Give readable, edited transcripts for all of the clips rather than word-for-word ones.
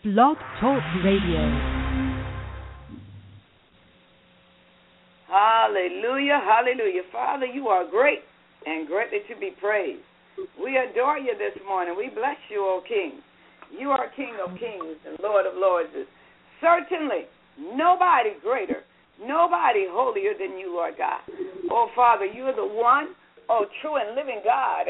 Blog Talk Radio. Hallelujah, hallelujah. Father, you are great and greatly to be praised. We adore you this morning. We bless you, O King. You are King of kings and Lord of lords. Certainly, nobody greater, nobody holier than you, Lord God. Oh, Father, you are the one, oh, true and living God.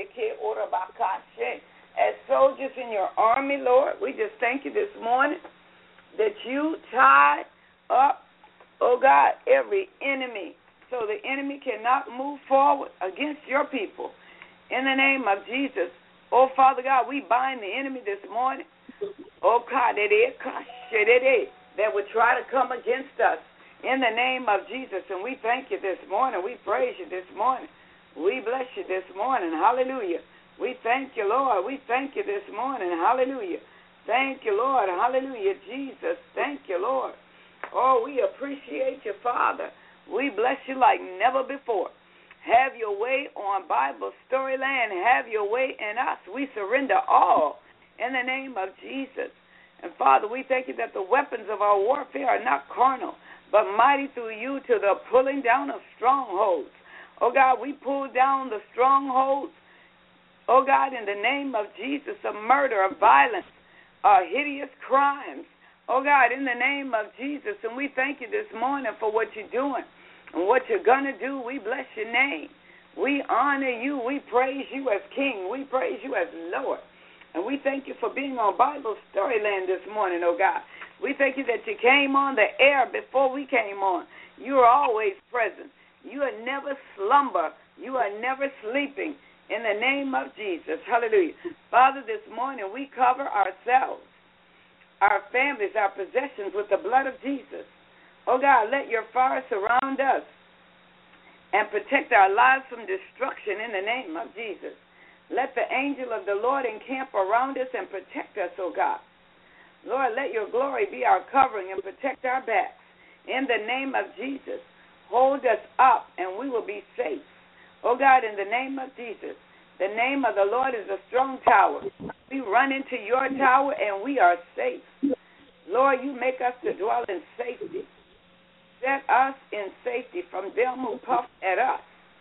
As soldiers in your army, Lord, we just thank you this morning that you tied up, oh God, every enemy so the enemy cannot move forward against your people. In the name of Jesus, oh Father God, we bind the enemy this morning, oh God, that would try to come against us in the name of Jesus. And we thank you this morning. We praise you this morning. We bless you this morning. Hallelujah. We thank you, Lord. We thank you this morning. Hallelujah. Thank you, Lord. Hallelujah. Jesus, thank you, Lord. Oh, we appreciate you, Father. We bless you like never before. Have your way on Bible Storyland. Have your way in us. We surrender all in the name of Jesus. And, Father, we thank you that the weapons of our warfare are not carnal, but mighty through you to the pulling down of strongholds. Oh, God, we pull down the strongholds, oh, God, in the name of Jesus, of murder, of violence, hideous crimes. Oh, God, in the name of Jesus. And we thank you this morning for what you're doing and what you're going to do. We bless your name. We honor you. We praise you as King. We praise you as Lord. And we thank you for being on Bible Storyland this morning, oh, God. We thank you that you came on the air before we came on. You are always present. You are never slumber. You are never sleeping. In the name of Jesus. Hallelujah. Father, this morning we cover ourselves, our families, our possessions with the blood of Jesus. Oh, God, let your fire surround us and protect our lives from destruction in the name of Jesus. Let the angel of the Lord encamp around us and protect us, oh, God. Lord, let your glory be our covering and protect our backs. In the name of Jesus, hold us up and we will be safe. Oh, God, in the name of Jesus, the name of the Lord is a strong tower. We run into your tower and we are safe. Lord, you make us to dwell in safety. Set us in safety from them who puff at us.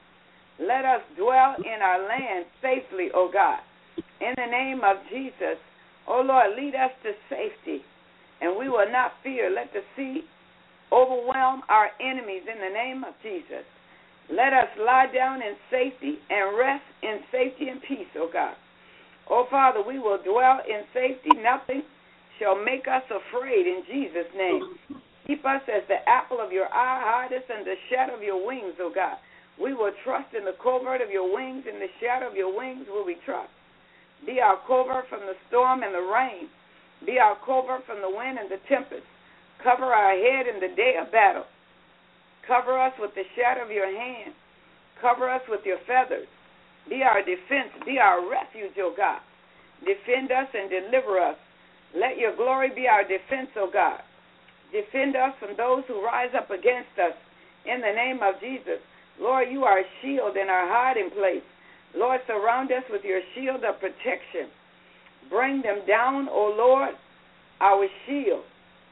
Let us dwell in our land safely, oh God. In the name of Jesus, oh Lord, lead us to safety, and we will not fear. Let the sea overwhelm our enemies in the name of Jesus. Let us lie down in safety and rest in safety and peace, oh God. Oh, Father, we will dwell in safety. Nothing shall make us afraid in Jesus' name. Keep us as the apple of your eye. Hide us in the shadow of your wings, oh God. We will trust in the covert of your wings. In the shadow of your wings will we trust. Be our covert from the storm and the rain. Be our covert from the wind and the tempest. Cover our head in the day of battle. Cover us with the shadow of your hand. Cover us with your feathers. Be our defense. Be our refuge, O God. Defend us and deliver us. Let your glory be our defense, O God. Defend us from those who rise up against us. In the name of Jesus. Lord, you are a shield and our hiding place. Lord, surround us with your shield of protection. Bring them down, O Lord, our shield.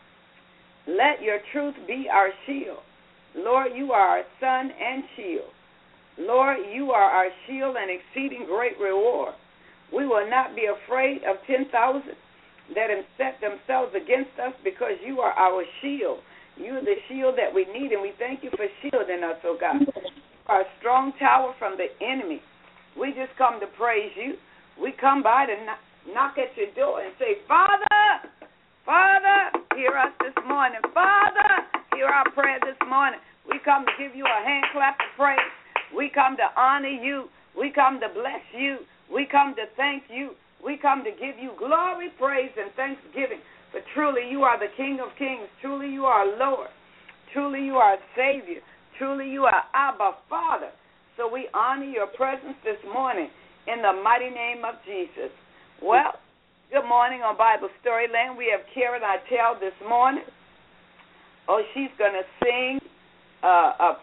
Let your truth be our shield. Lord, you are our sun and shield. Lord, you are our shield and exceeding great reward. We will not be afraid of 10,000 that have set themselves against us because you are our shield. You are the shield that we need, and we thank you for shielding us, oh God. Our strong tower from the enemy. We just come to praise you. We come by to knock at your door and say, Father, Father, hear us this morning. Father, hear our prayer this morning. We come to give you a hand clap of praise. We come to honor you. We come to bless you. We come to thank you. We come to give you glory, praise, and thanksgiving. For truly you are the King of kings. Truly you are Lord. Truly you are Savior. Truly you are Abba, Father. So we honor your presence this morning in the mighty name of Jesus. Well, good morning on Bible Storyland. We have Karen Itel this morning. Oh, she's going to sing a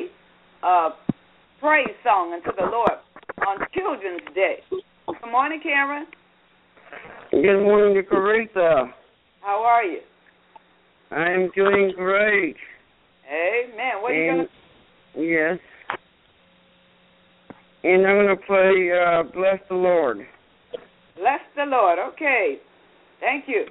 praise song unto the Lord on Children's Day. Good morning, Karen. Good morning, Carissa. How are you? I'm doing great. Amen. What are you going to... Yes. And I'm going to play Bless the Lord. Bless the Lord. Okay. Thank you.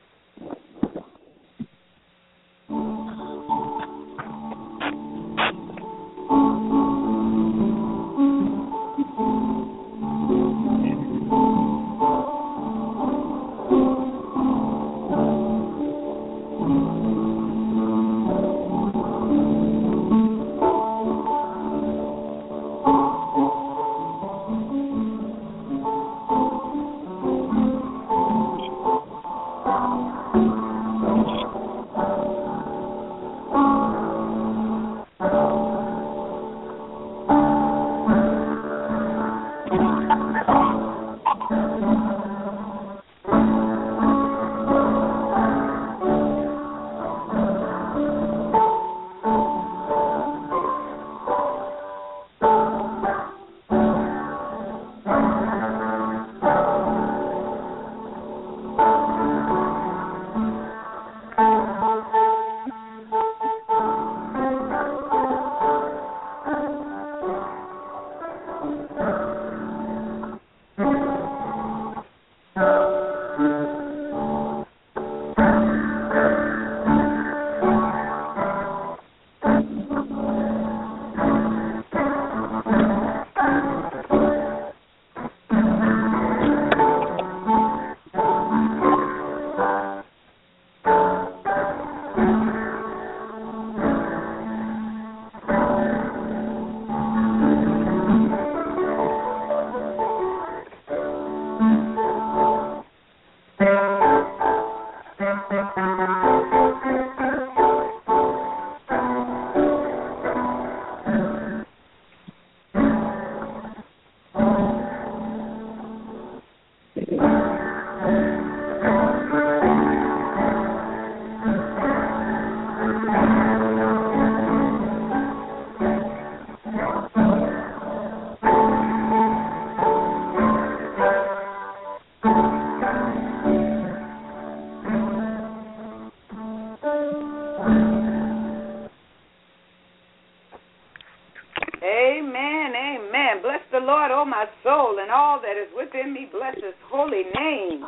My soul and all that is within me, bless his holy name.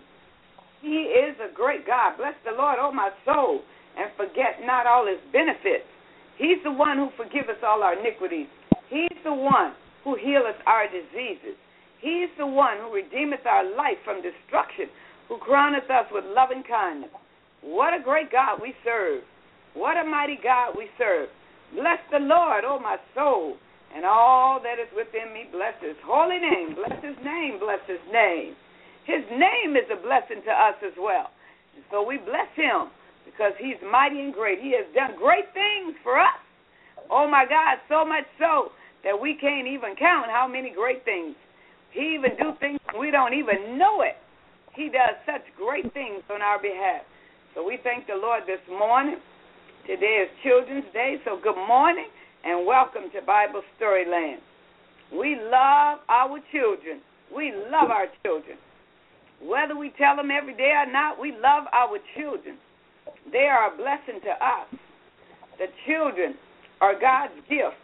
He is a great God. Bless the Lord, oh my soul, and forget not all his benefits. He's the one who forgiveth all our iniquities. He's the one who healeth our diseases. He's the one who redeemeth our life from destruction, who crowneth us with loving kindness. What a great God we serve. What a mighty God we serve. Bless the Lord, oh my soul, and all that is within me, bless his holy name. Bless his name, bless his name. His name is a blessing to us as well. And so we bless him because he's mighty and great. He has done great things for us. Oh, my God, so much so that we can't even count how many great things. He even do things we don't even know it. He does such great things on our behalf. So we thank the Lord this morning. Today is Children's Day, so good morning. And welcome to Bible Storyland. We love our children. We love our children. Whether we tell them every day or not, we love our children. They are a blessing to us. The children are God's gift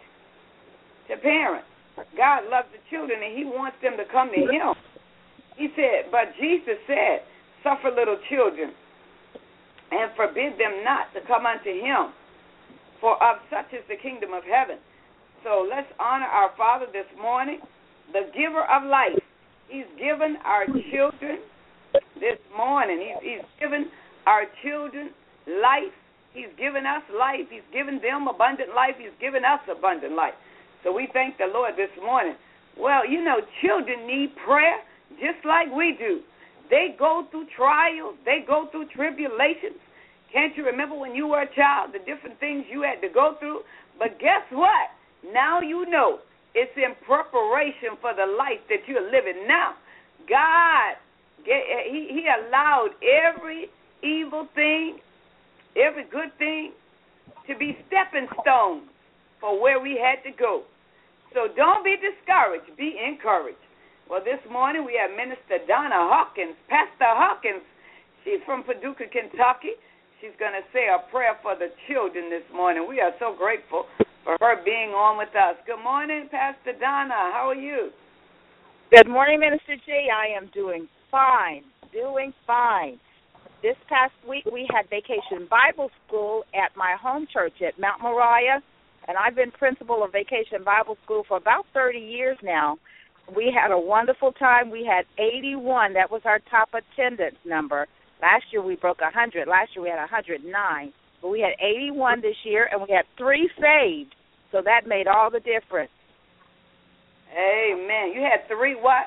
to parents. God loves the children, and he wants them to come to him. He said, but Jesus said, suffer little children and forbid them not to come unto him. For of such is the kingdom of heaven. So let's honor our Father this morning, the giver of life. He's given our children this morning. He's given our children life. He's given us life. He's given them abundant life. He's given us abundant life. So we thank the Lord this morning. Well, you know, children need prayer just like we do. They go through trials. They go through tribulations. Can't you remember when you were a child, the different things you had to go through? But guess what? Now you know it's in preparation for the life that you're living now. God, he allowed every evil thing, every good thing to be stepping stones for where we had to go. So don't be discouraged. Be encouraged. Well, this morning we have Minister Donna Hawkins. Pastor Hawkins, She's from Paducah, Kentucky. She's going to say a prayer for the children this morning. We are so grateful for her being on with us. Good morning, Pastor Donna. How are you? Good morning, Minister G. I am doing fine, This past week we had Vacation Bible School at my home church at Mount Moriah, and I've been principal of Vacation Bible School for about 30 years now. We had a wonderful time. We had 81. That was our top attendance number. Last year we broke 100. Last year we had 109. But we had 81 this year, and we had 3 saved. So that made all the difference. Amen. You had 3 what?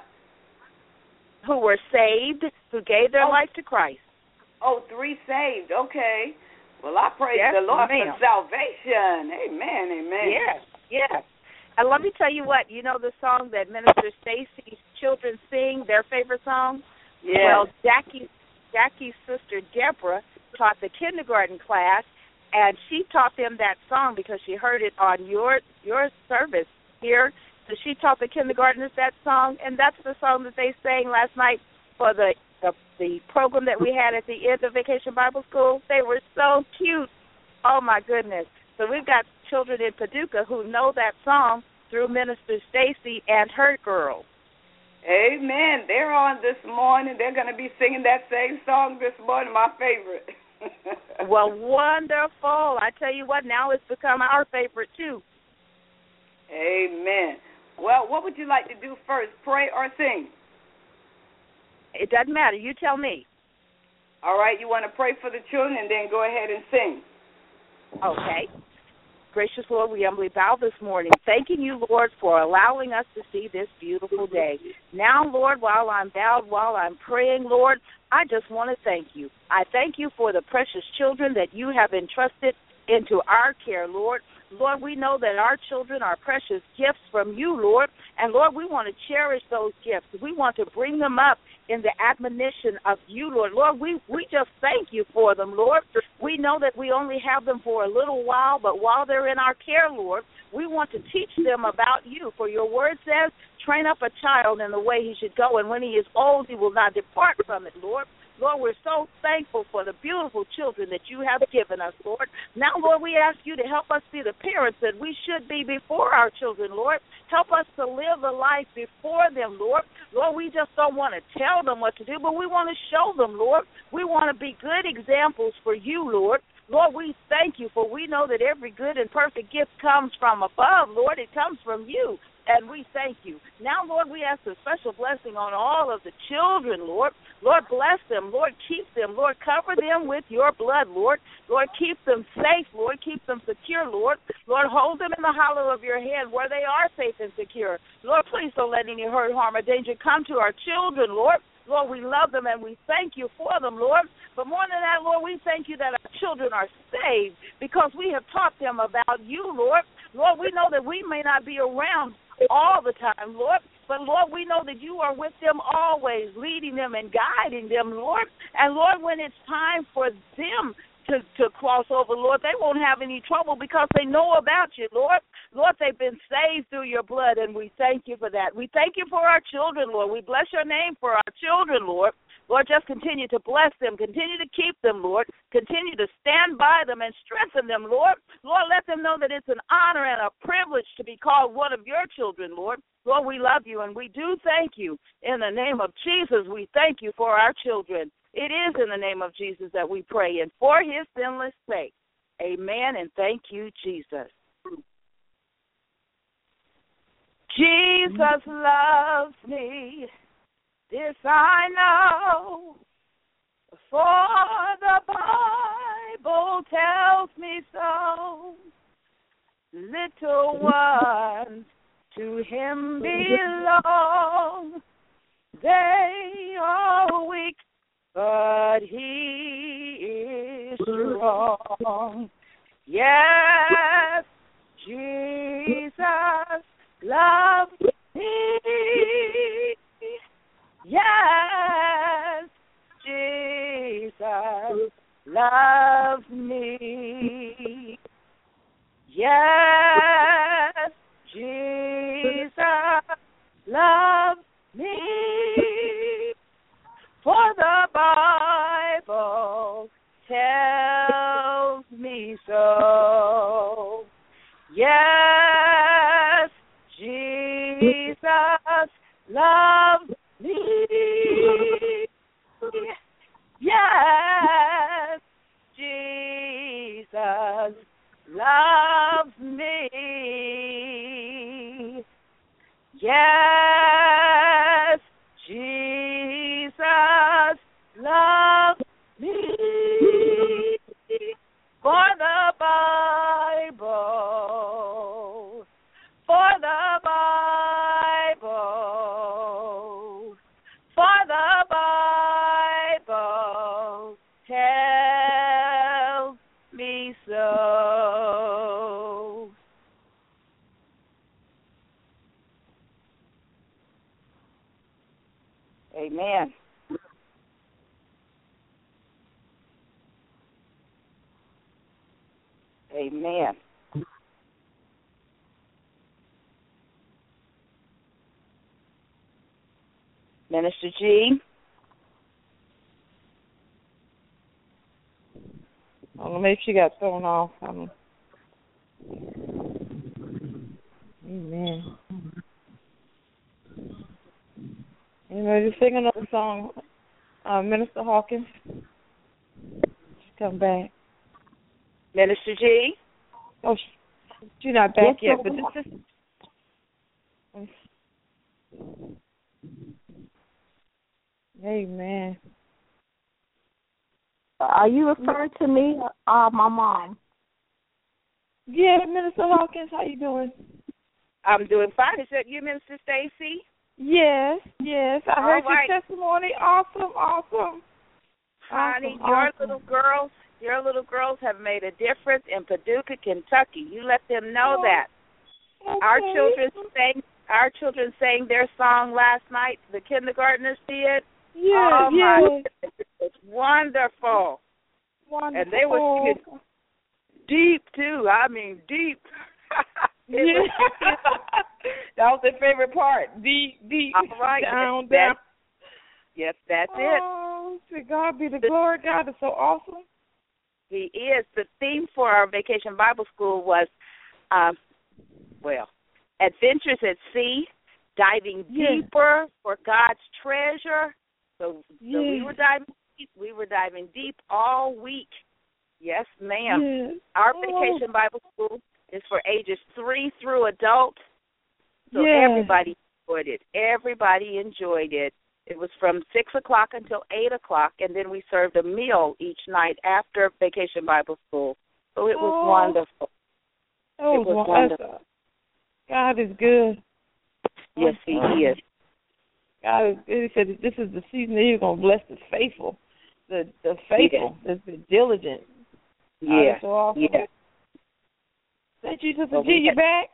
Who were saved, who gave their life to Christ. Oh, 3 saved. Okay. Well, I praise the Lord for salvation. Amen, amen. Yes. And let me tell you what, you know the song that Minister Stacy's children sing, their favorite song? Yes. Well, Jackie's sister Deborah taught the kindergarten class, and she taught them that song because she heard it on your service here. So she taught the kindergartners that song, and that's the song that they sang last night for the program that we had at the end of Vacation Bible School. They were so cute. Oh, my goodness. So we've got children in Paducah who know that song through Minister Stacy and her girls. Amen. They're on this morning. They're going to be singing that same song this morning, my favorite. Well, wonderful. I tell you what, now it's become our favorite, too. Amen. Well, what would you like to do first, pray or sing? It doesn't matter. You tell me. All right. You want to pray for the children and then go ahead and sing. Okay. Gracious Lord, we humbly bow this morning, thanking you, Lord, for allowing us to see this beautiful day. Now, Lord, while I'm bowed, while I'm praying, Lord, I just want to thank you. I thank you for the precious children that you have entrusted into our care, Lord. Lord, we know that our children are precious gifts from you, Lord, and Lord, we want to cherish those gifts. We want to bring them up in the admonition of you, Lord. Lord, we just thank you for them, Lord. We know that we only have them for a little while, but while they're in our care, Lord, we want to teach them about you. For your word says, train up a child in the way he should go, and when he is old, he will not depart from it, Lord. Lord, we're so thankful for the beautiful children that you have given us, Lord. Now, Lord, we ask you to help us be the parents that we should be before our children, Lord. Help us to live the life before them, Lord. Lord, we just don't want to tell them what to do, but we want to show them, Lord. We want to be good examples for you, Lord. Lord, we thank you, for we know that every good and perfect gift comes from above, Lord. It comes from you. And we thank you. Now, Lord, we ask a special blessing on all of the children, Lord. Lord, bless them. Lord, keep them. Lord, cover them with your blood, Lord. Lord, keep them safe. Lord, keep them secure, Lord. Lord, hold them in the hollow of your hand where they are safe and secure. Lord, please don't let any hurt, harm, or danger come to our children, Lord. Lord, we love them and we thank you for them, Lord. But more than that, Lord, we thank you that our children are saved because we have taught them about you, Lord. Lord, we know that we may not be around all the time, Lord, but Lord, we know that you are with them always, leading them and guiding them, Lord. And Lord, when it's time for them to cross over, Lord, they won't have any trouble because they know about you, Lord. Lord, they've been saved through your blood, and we thank you for that. We thank you for our children, Lord. We bless your name for our children, Lord. Lord, just continue to bless them. Continue to keep them, Lord. Continue to stand by them and strengthen them, Lord. Lord, let them know that it's an honor and a privilege to be called one of your children, Lord. Lord, we love you, and we do thank you. In the name of Jesus, we thank you for our children. It is in the name of Jesus that we pray, and for his sinless sake. Amen, and thank you, Jesus. Jesus loves me. This I know, for the Bible tells me so. Little ones to him belong. They are weak, but he is strong. Yes, Jesus loves me. Yes, Jesus loves me. Yes, Jesus loves me. For the Bible Yes, Jesus loves me. Yes, Jesus loves me. For the Bible, for the Bible, for the Bible tells me so. Amen. Amen. Minister G. I don't know, maybe she got thrown off. Amen. Anybody sing another song? Minister Hawkins, she's come back. Minister G. Oh, she's not back yet, but this is. Amen. Are you referring to me or my mom? Yeah, Minister Hawkins, how you doing? I'm doing fine. Is that you, Minister Stacy? Yes. I heard right. your testimony. Awesome. Honey, awesome. your little girls have made a difference in Paducah, Kentucky. You let them know that. Okay. Our children sang their song last night. The kindergartners did. Yeah, my goodness, it was wonderful. And they were singing deep too. I mean deep. Yeah. That was their favorite part. Deep. All right. Down. Yes, that's it. Oh, to God be the glory. God is so awesome. He is. The theme for our Vacation Bible School was, Adventures at Sea, diving deeper for God's treasure. So we were diving deep. We were diving deep all week. Yes, ma'am. Yes. Our Vacation Bible School is for ages 3 through adult. So everybody enjoyed it. Everybody enjoyed it. It was from 6 o'clock until 8 o'clock, and then we served a meal each night after Vacation Bible School. So it was wonderful. Oh, it was wonderful. God is good. Yes, He is. God is good. He said that this is the season that He's going to bless the faithful, the faithful, that's been diligent. Yeah. So awesome. Yeah. Thank you, Sister G. You back?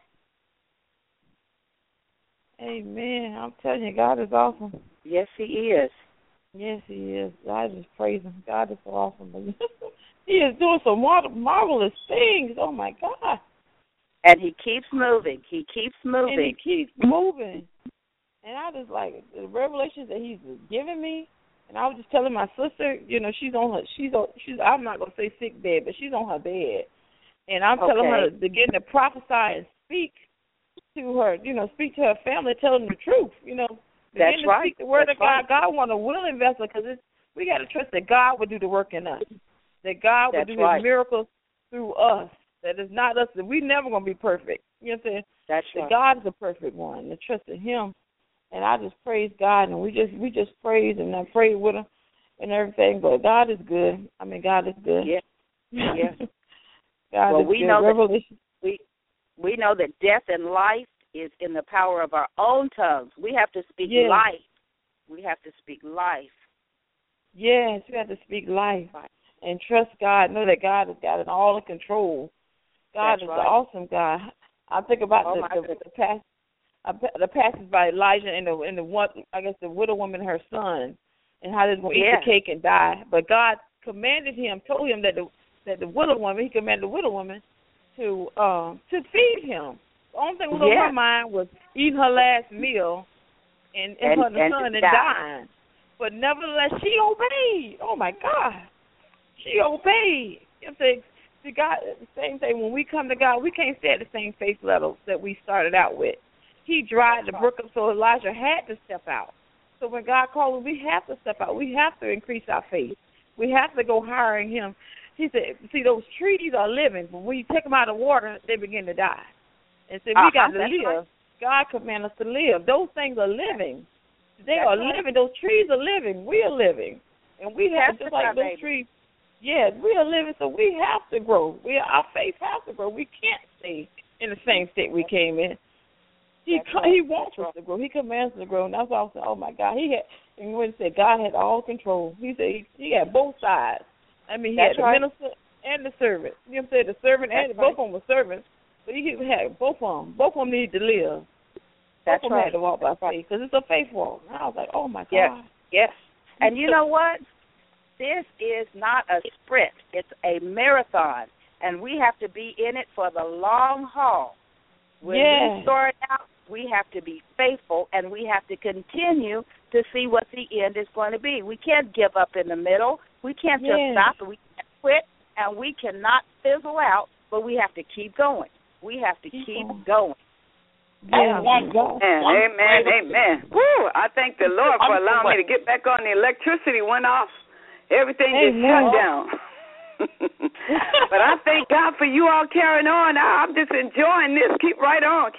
Amen. I'm telling you, God is awesome. Yes, He is. Yes, He is. I just praise Him. God is so awesome. He is doing some marvelous things. Oh, my God. And He keeps moving. He keeps moving. And He keeps moving. And I just like the revelations that He's giving me. And I was just telling my sister, she's I'm not gonna say sick bed, but she's on her bed. And I'm telling her to begin to prophesy and speak to her, speak to her family, tell them the truth, begin That's to right. speak the word That's of God. right. God want a willing vessel because we got to trust that God will do the work in us, that God will do His miracles through us. That is not us. That we never gonna be perfect. You know what I'm saying? That's right. God is the perfect one. To trust in Him, and I just praise God, and we just praise and I prayed with Him and everything. But God is good. I mean, God is good. Yeah. Yeah. God is we good. know Revelation. we know that death and life is in the power of our own tongues. We have to speak life. We have to speak life. Yes, we have to speak life and trust God. Know that God has got it all in control. God is an awesome God. I think about the passage by Elijah and the one, I guess the widow woman and her son, and how they were going to eat the cake and die. But God commanded him, told him that the widow woman, He commanded the widow woman to feed him. The only thing was on her mind was eating her last meal and her son and dying. But nevertheless, she obeyed. Oh my God, she obeyed. You know what I'm saying? See, God, the same thing. When we come to God, we can't stay at the same faith level that we started out with. He dried the brook up, so Elijah had to step out. So when God calls, we have to step out. We have to increase our faith. We have to go higher in Him. He said, see, those trees are living, but when you take them out of water, they begin to die. And so we got to live. Right. God commands us to live. Those things are living. They are living. Those trees are living. We are living. And we have to, like those trees. Yes, we are living, so we have to grow. Our faith has to grow. We can't stay in the same state we came in. He wants us to grow. He commands us to grow. And that's why I was saying, oh, my God. And when he said God had all control, he said he had both sides. I mean, he had the minister and the servant. You know what I'm saying? The servant and both of them were servants. But he had both of them. Both of them needed to live. Both of them had to walk by faith because it's a faith walk. And I was like, oh, my God. Yes. And you know what? This is not a sprint. It's a marathon. And we have to be in it for the long haul. When we start out, we have to be faithful, and we have to continue to see what the end is going to be. We can't give up in the middle. We can't just stop, and we can't quit, and we cannot fizzle out, but we have to keep going. We have to keep going. Yeah. Amen. Woo, I thank the Lord for allowing me to get back on. The electricity went off. Everything just shut down. But I thank God for you all carrying on. I'm just enjoying this. Keep right on.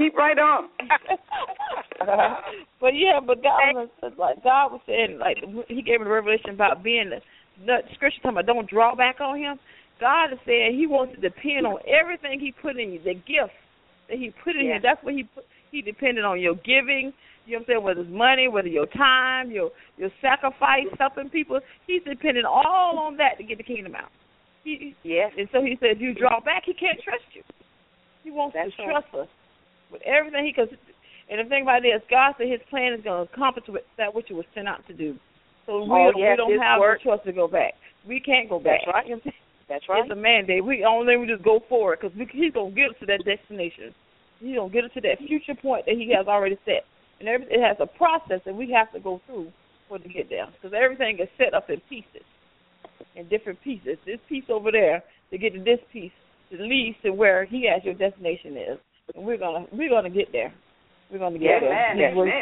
But God was saying, like, He gave me the revelation about being the scripture talking about don't draw back on Him. God is saying He wants to depend on everything He put in you, the gifts that He put in you. That's what He depended on, your giving. You know what I'm saying? Whether it's money, whether your time, your sacrifice, helping people. He's dependent all on that to get the kingdom out. And so He said, if you draw back, He can't trust you. He wants to trust us with everything. And the thing about it is, God said His plan is going to accomplish that which He was sent out to do. So we don't have the choice to go back. We can't go back. That's right. That's right. It's a mandate. We just go forward because He's going to get us to that destination. He's going to get us to that future point that He has already set. And it has a process that we have to go through to get there because everything is set up in pieces, in different pieces. This piece over there to get to this piece that leads to where He has your destination is. And we're gonna get there. We're going to get there.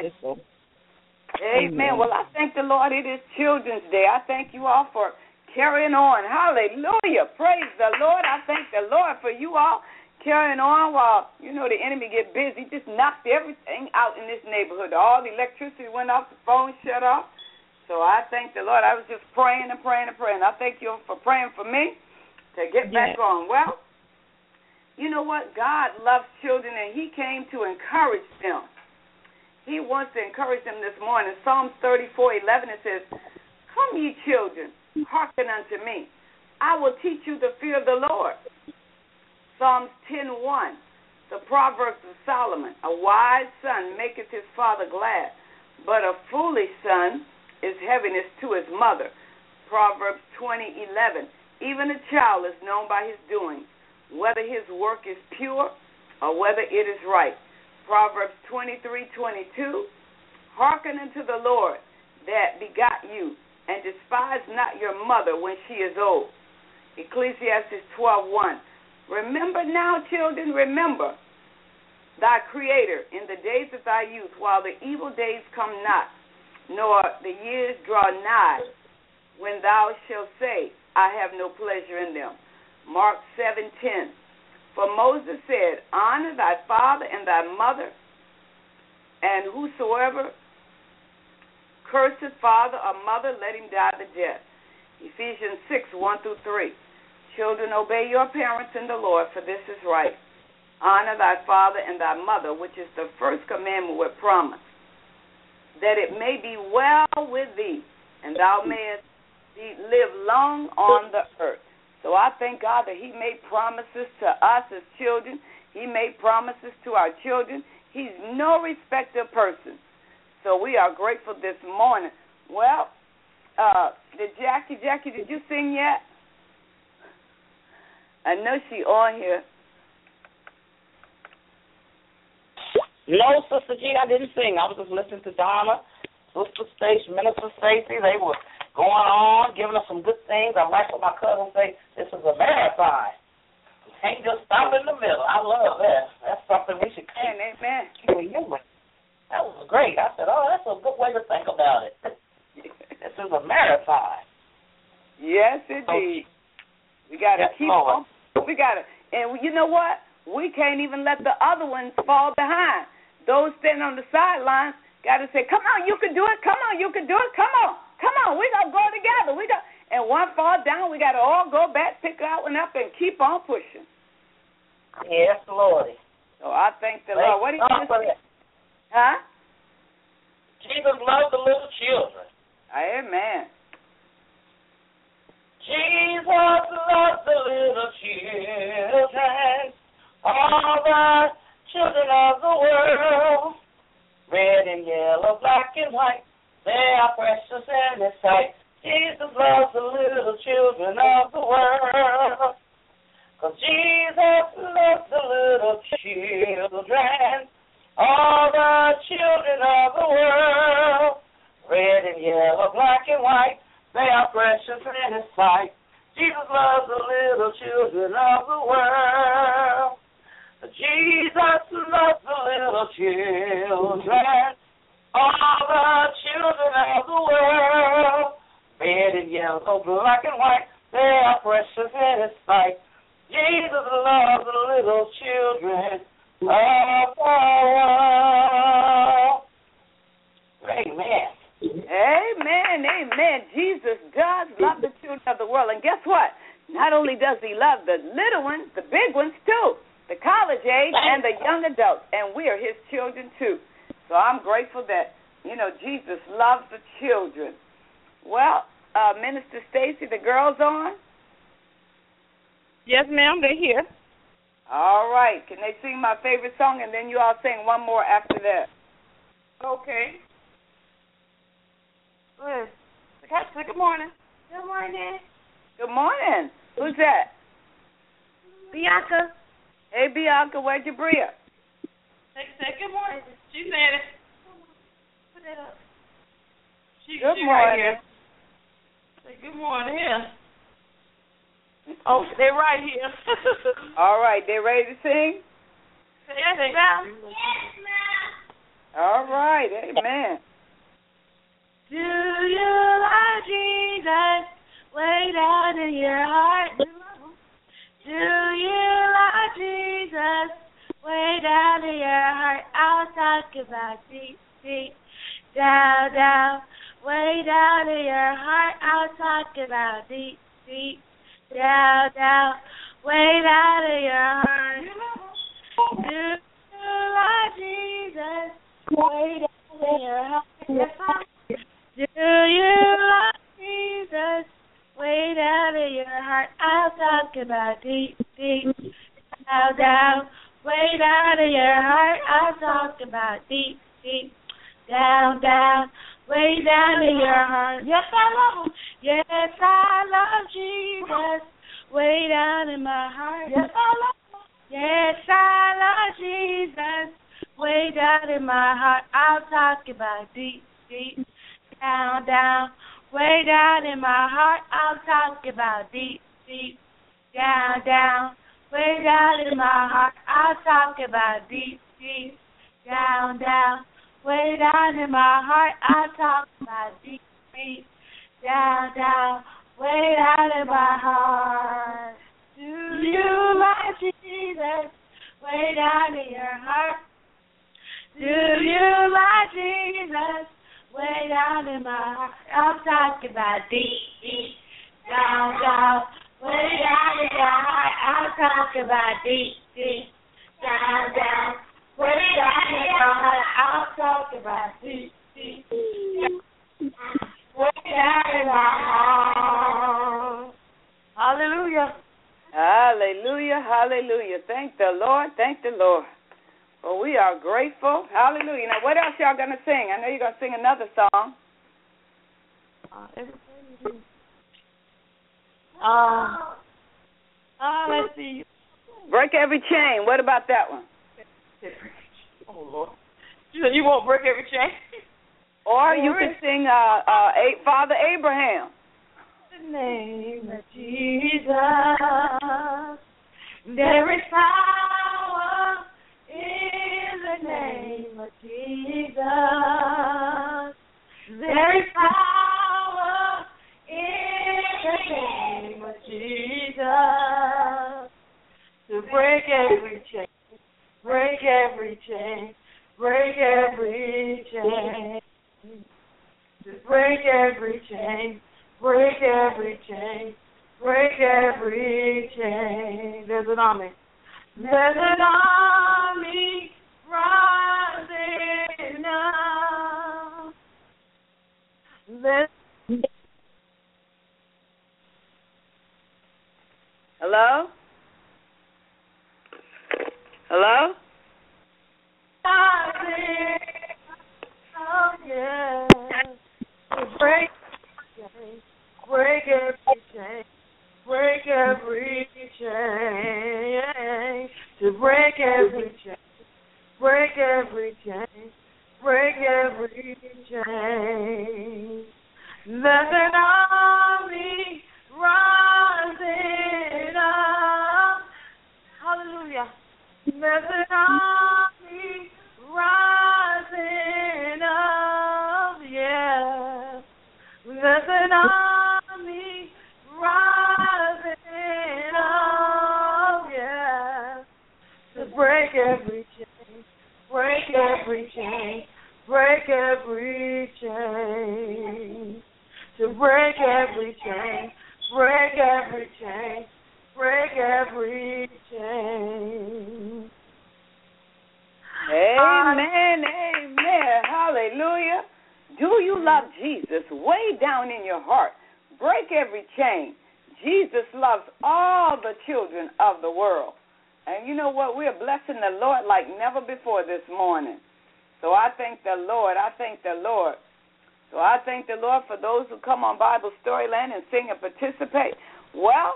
Amen. Well, I thank the Lord. It is Children's Day. I thank you all for carrying on. Hallelujah. Praise the Lord. I thank the Lord for you all carrying on while, the enemy get busy. Just knocked everything out in this neighborhood. All the electricity went off. The phone shut off. So I thank the Lord. I was just praying and praying and praying. I thank you for praying for me to get back on. Well, you know what? God loves children, and He came to encourage them. He wants to encourage them this morning. Psalms 34:11, it says, "Come, ye children, hearken unto me. I will teach you the fear of the Lord." Psalms 10:1, the Proverbs of Solomon, "A wise son maketh his father glad, but a foolish son is heaviness to his mother." Proverbs 20:11, "Even a child is known by his doings, whether his work is pure or whether it is right." Proverbs 23:22, "Hearken unto the Lord that begot you, and despise not your mother when she is old." Ecclesiastes 12:1, "Remember now, children, remember thy Creator in the days of thy youth, while the evil days come not, nor the years draw nigh, when thou shalt say, I have no pleasure in them." Mark 7:10, "For Moses said, Honor thy father and thy mother, and whosoever curseth father or mother, let him die the death." Ephesians 6:1-3, "Children, obey your parents in the Lord, for this is right. Honor thy father and thy mother, which is the first commandment with promise, that it may be well with thee, and thou mayest live long on the earth." So I thank God that He made promises to us as children. He made promises to our children. He's no respecter of persons. So we are grateful this morning. Well, Jackie, did you sing yet? I know she on here. No, Sister G, I didn't sing. I was just listening to Donna, Sister Stacy, Minister Stacy. They were going on, giving us some good things. I like what my cousin say. This is a marathon. You can't just stop in the middle. I love that. That's something we should keep. Amen. Remember. That was great. I said, oh, that's a good way to think about it. This is a marathon. Yes, indeed. We got to keep on. We got to, and you know what? We can't even let the other ones fall behind. Those standing on the sidelines got to say, come on, you can do it. Come on, you can do it. Come on. Come on. We got to go together. And one fall down, we got to all go back, pick that one up, and keep on pushing. Yes, Lord. So I thank the Lord. What do you think? Huh? Jesus loves the little children. Amen. Jesus loves the little children, all the children of the world, red and yellow, black and white, they are precious in His sight. Jesus loves the little children of the world, 'cause Jesus loves the little children, all the children of the world, red and yellow, black and white, they are precious in His sight. Jesus loves the little children of the world. Jesus loves the little children, all the children of the world, red and yellow, black and white, they are precious in His sight. Jesus loves the little children of the world. Amen. Amen, amen. Jesus does love the children of the world. And guess what? Not only does He love the little ones, the big ones too, the college age and the young adults. And we are His children too. So I'm grateful that, Jesus loves the children. Well, Minister Stacy, the girls on? Yes, ma'am, they're here. All right. Can they sing my favorite song, and then you all sing one more after that? Okay. Good. Good morning. Good morning. Good morning. Who's that? Bianca. Hey, Bianca, where'd you bring her? Say good morning. She said it. Put that up. She morning. Right here. Say good morning here. Oh, they're right here. All right, they ready to sing? Yes, ma'am. Yes, ma'am. All right, amen. Do you love Jesus way down in your heart? Do you love Jesus way down in your heart? I'll talk about deep, deep, down, down, way down in your heart. I'll talk about deep, deep, down, down, way down in your heart. Do you love Jesus way down in your heart? Do you love Jesus way down in your heart? I'll talk about deep, deep, down, down, way down in your heart. I'll talk about deep, deep, down, down, way down in your heart. Yes, I love Him. Yes, I love Jesus way down in my heart. Yes, I love Him. Yes, I love Jesus way down in my heart. I'll talk about deep, deep, down, down, way down in my heart. I'll talk about deep, deep, down, down, way down in my heart. I'll talk about deep, deep, down, down, way down in my heart. I'll talk about deep, deep, down, down, way down in my heart. Do you like Jesus way down in your heart? Do you like Jesus way down in my heart? I'm talking about deep, deep, down, down, way down in your heart. I'm talking about deep, deep, down, down, way down in your heart. I'm talking about deep, deep, way down in my heart. Hallelujah. Hallelujah, hallelujah. Thank the Lord, thank the Lord. Well, we are grateful. Hallelujah. Now, what else y'all going to sing? I know you're going to sing another song. Let's see. Break Every Chain. What about that one? Oh, Lord. You won't break every chain? Or you can sing Father Abraham. In the name of Jesus, there is power in the name of Jesus. Jesus, to break every chain, break every chain, break every chain, to break every chain, break every chain, break every chain. There's an army. There's an army rising up. Hello? Hello? Oh, yeah. Break every chain. Break every chain. To break every chain. Break every chain. Break every chain. There's an army rising up. Hallelujah. There's an army rising up. Yeah. There's an army rising up. Yeah. To break every chain. Break every chain. Break every chain. To break every chain. Break every chain. Break every chain. Amen, amen, hallelujah. Do you love Jesus way down in your heart? Break every chain. Jesus loves all the children of the world. And you know what? We're blessing the Lord like never before this morning. So I thank the Lord. I thank the Lord. So I thank the Lord for those who come on Bible Storyland and sing and participate. Well,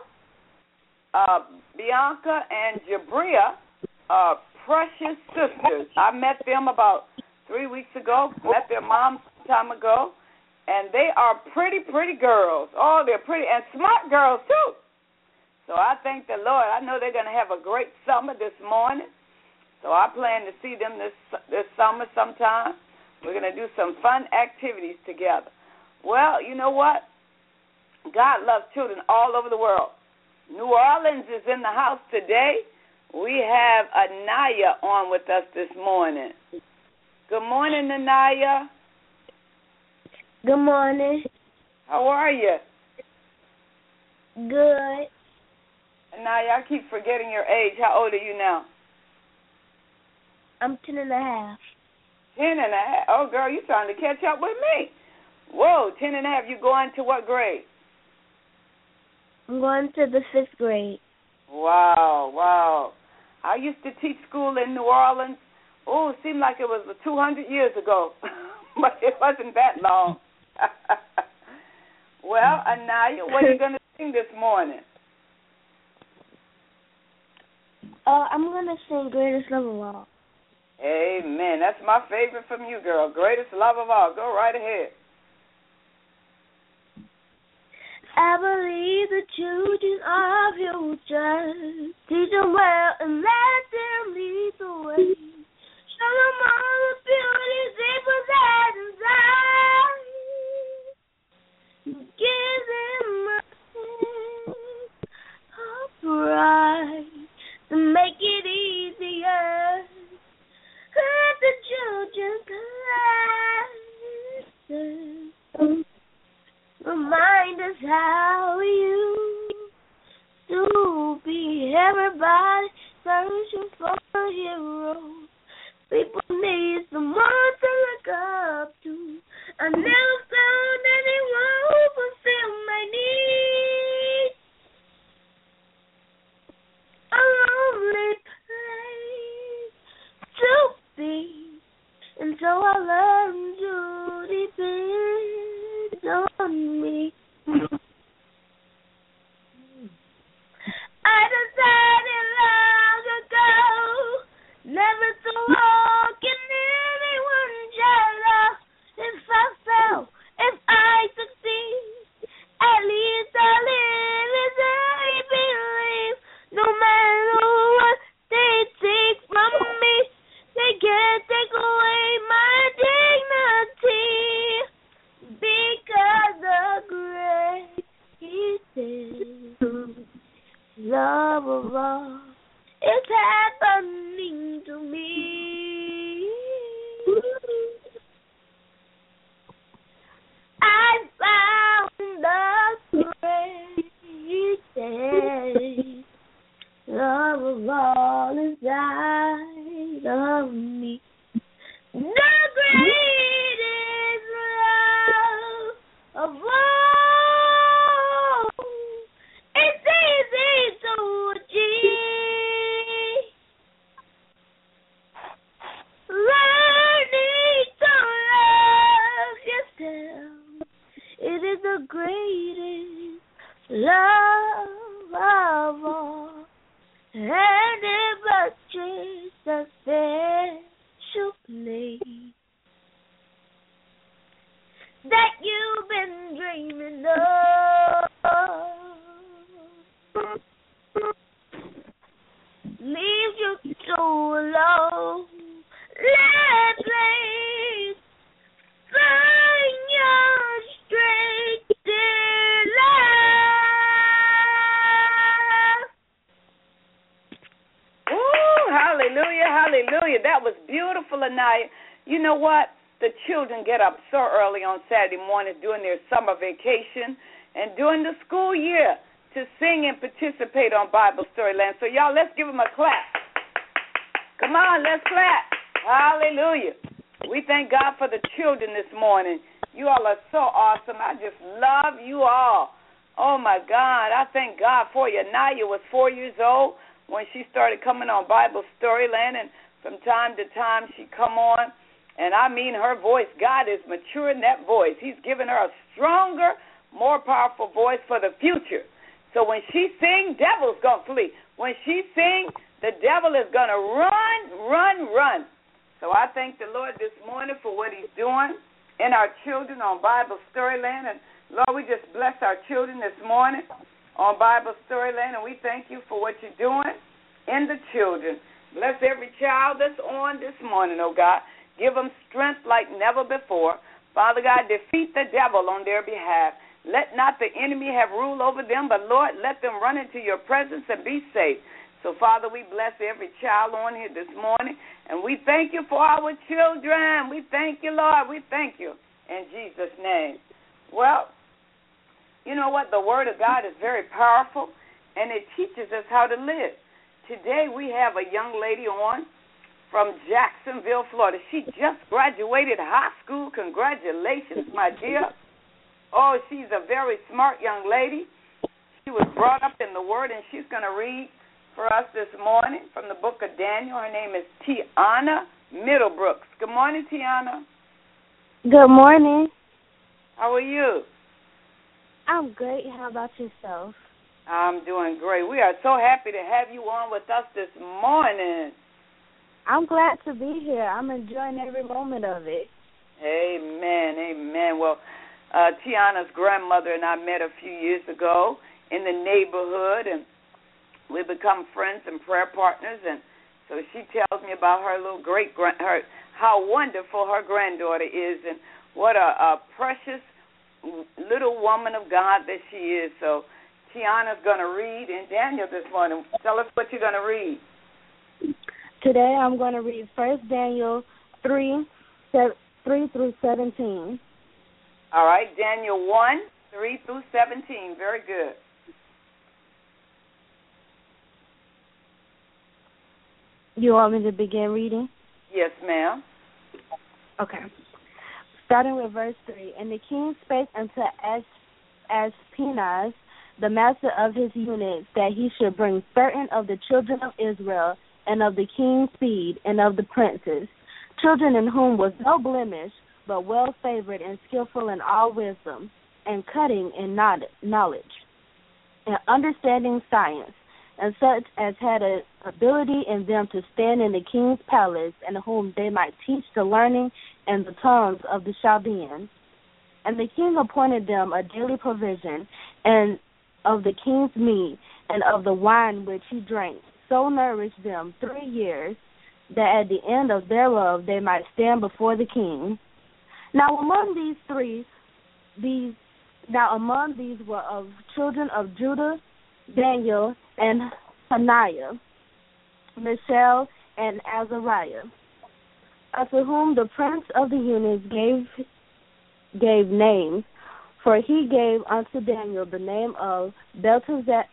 Bianca and Jabria are precious sisters. I met them about 3 weeks ago, met their mom some time ago, and they are pretty, pretty girls. Oh, they're pretty, and smart girls, too. So I thank the Lord. I know they're going to have a great summer this morning. So I plan to see them this summer sometime. We're going to do some fun activities together. Well, you know what? God loves children all over the world. New Orleans is in the house today. We have Anaya on with us this morning. Good morning, Anaya. Good morning. How are you? Good. Anaya, I keep forgetting your age. How old are you now? I'm 10 and a half. 10 and a half. Oh, girl, you're trying to catch up with me. Whoa, 10 and a half. You going to what grade? I'm going to the 5th grade. Wow, wow. I used to teach school in New Orleans. Oh, it seemed like it was 200 years ago, but it wasn't that long. Well, Anaya, what are you going to sing this morning? I'm going to sing Greatest Love of All. Amen. That's my favorite from you, girl. Greatest love of all. Go right ahead. I believe the children of your child. Teach them well and let them lead the way. Show them all the beauty they possess inside. Give them a sense of pride to make it easier. Let the children listen. Remind us how you used to be. Everybody searching for a hero. People need someone to look up to. I never found anyone who fulfilled my needs. A lonely place to be, and so I learned to depend on me. I decided long ago never to walk in anyone's shadow. If I fell, love of all is happening to me. I found the greatest love of all inside of me. The greatest love of all. It's easy to achieve. Learning to love yourself. It is the greatest love of all. And it purchased a special place that you've been dreaming of. Leave you so alone. Let place find your strength in love. Ooh, hallelujah, hallelujah. That was beautiful, Anaya. You know what? The children get up so early on Saturday mornings during their summer vacation and during the school year to sing and participate on Bible Storyland. So, y'all, let's give them a clap. Come on, let's clap. Hallelujah. We thank God for the children this morning. You all are so awesome. I just love you all. Oh, my God. I thank God for you. Anaya was 4 years old when she started coming on Bible Storyland, and from time to time she'd come on. And I mean her voice, God is maturing that voice. He's given her a stronger, more powerful voice for the future. So when she sings, devil's going to flee. When she sings, the devil is going to run, run, run. So I thank the Lord this morning for what he's doing in our children on Bible Storyland. And, Lord, we just bless our children this morning on Bible Storyland, and we thank you for what you're doing in the children. Bless every child that's on this morning, oh God. Give them strength like never before. Father God, defeat the devil on their behalf. Let not the enemy have rule over them, but, Lord, let them run into your presence and be safe. So, Father, we bless every child on here this morning, and we thank you for our children. We thank you, Lord. We thank you in Jesus' name. Well, you know what? The Word of God is very powerful, and it teaches us how to live. Today we have a young lady on from Jacksonville, Florida. She just graduated high school. Congratulations, my dear. Oh, she's a very smart young lady. She was brought up in the Word, and she's going to read for us this morning from the book of Daniel. Her name is Tiana Middlebrooks. Good morning, Tiana. Good morning. How are you? I'm great. How about yourself? I'm doing great. We are so happy to have you on with us this morning. I'm glad to be here. I'm enjoying every moment of it. Amen, amen. Well, Tiana's grandmother and I met a few years ago in the neighborhood, and we become friends and prayer partners. And so she tells me about her little how wonderful her granddaughter is, and what a precious little woman of God that she is. So Tiana's going to read in Daniel this morning. Tell us what you're going to read. Today I'm going to read 1 Daniel 3 through 17. All right, Daniel 1, 3 through 17. Very good. You want me to begin reading? Yes, ma'am. Okay. Starting with verse 3. And the king spake unto Ashpenaz, the master of his eunuchs, that he should bring certain of the children of Israel, and of the king's seed, and of the princes, children in whom was no blemish, but well favored and skillful in all wisdom, and cutting in knowledge, and understanding science, and such as had an ability in them to stand in the king's palace, and whom they might teach the learning and the tongues of the Chaldeans. And the king appointed them a daily provision, and of the king's meat, and of the wine which he drank, so nourished them 3 years, that at the end of thereof they might stand before the king. Now among these were of children of Judah, Daniel, and Hananiah, Mishael, and Azariah, unto whom the prince of the eunuchs gave names, for he gave unto Daniel the name of Belteshazzar,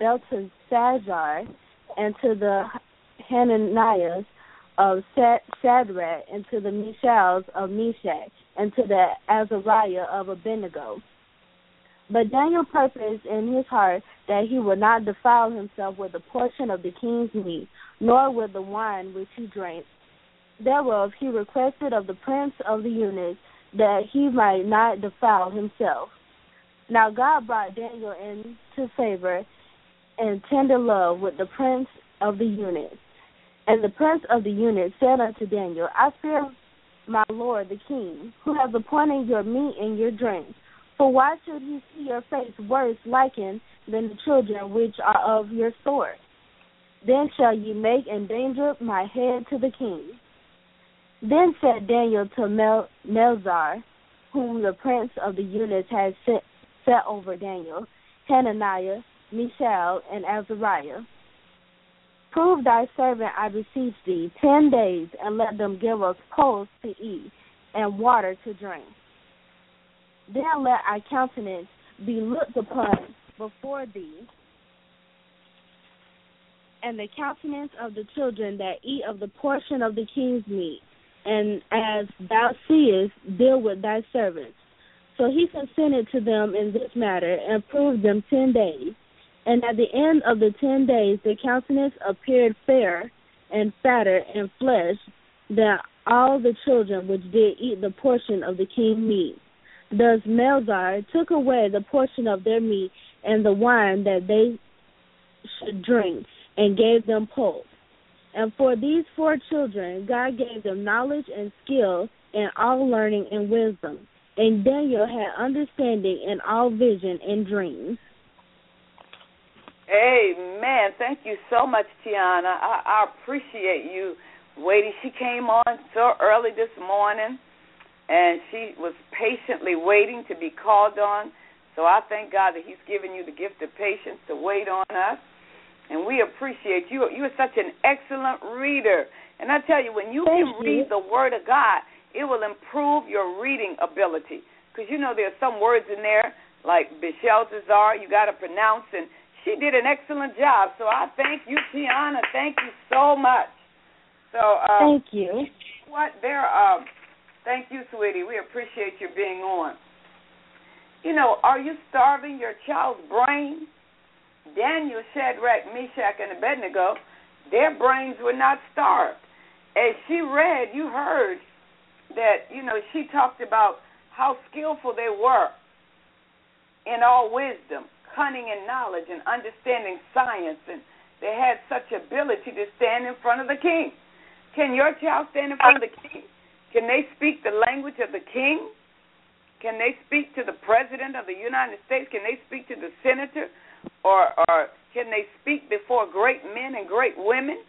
and to the Hananiahs of Shadrach, and to the Mishaels of Meshach, and to the Azariah of Abednego. But Daniel purposed in his heart that he would not defile himself with a portion of the king's meat, nor with the wine which he drank. Thereof he requested of the prince of the eunuchs that he might not defile himself. Now God brought Daniel into favor and tender love with the prince of the eunuchs. And the prince of the eunuchs said unto Daniel, I fear my lord the king, who has appointed your meat and your drink. For why should he see your face worse likened than the children which are of your sort? Then shall ye make endanger my head to the king. Then said Daniel to Melzar, whom the prince of the eunuchs had set over Daniel, Hananiah, Mishael, and Azariah, prove thy servant, I beseech thee, 10 days, and let them give us coals to eat and water to drink. Then let our countenance be looked upon before thee, and the countenance of the children that eat of the portion of the king's meat, and as thou seest, deal with thy servants. So he consented to them in this matter, and proved them 10 days. And at the end of the 10 days, the countenance appeared fairer and fatter in flesh than all the children which did eat the portion of the king's meat. Thus Melzar took away the portion of their meat and the wine that they should drink, and gave them pulse. And for these 4 children, God gave them knowledge and skill in all learning and wisdom. And Daniel had understanding in all vision and dreams. Amen. Thank you so much, Tiana. I appreciate you waiting. She came on so early this morning, and she was patiently waiting to be called on. So I thank God that he's given you the gift of patience to wait on us. And we appreciate you. You are such an excellent reader. And I tell you, when you can read the Word of God, it will improve your reading ability. Because, you know, there are some words in there, like Belshazzar, you got to pronounce, and she did an excellent job. So I thank you, Tiana. Thank you so much. So thank you. Thank you, sweetie. We appreciate you being on. You know, are you starving your child's brain? Daniel, Shadrach, Meshach, and Abednego, their brains were not starved. As she read, you heard that, you know, she talked about how skillful they were in all wisdom, cunning and knowledge, and understanding science, and they had such ability to stand in front of the king. Can your child stand in front of the king? Can they speak the language of the king? Can they speak to the president of the United States? Can they speak to the senator? Or can they speak before great men and great women?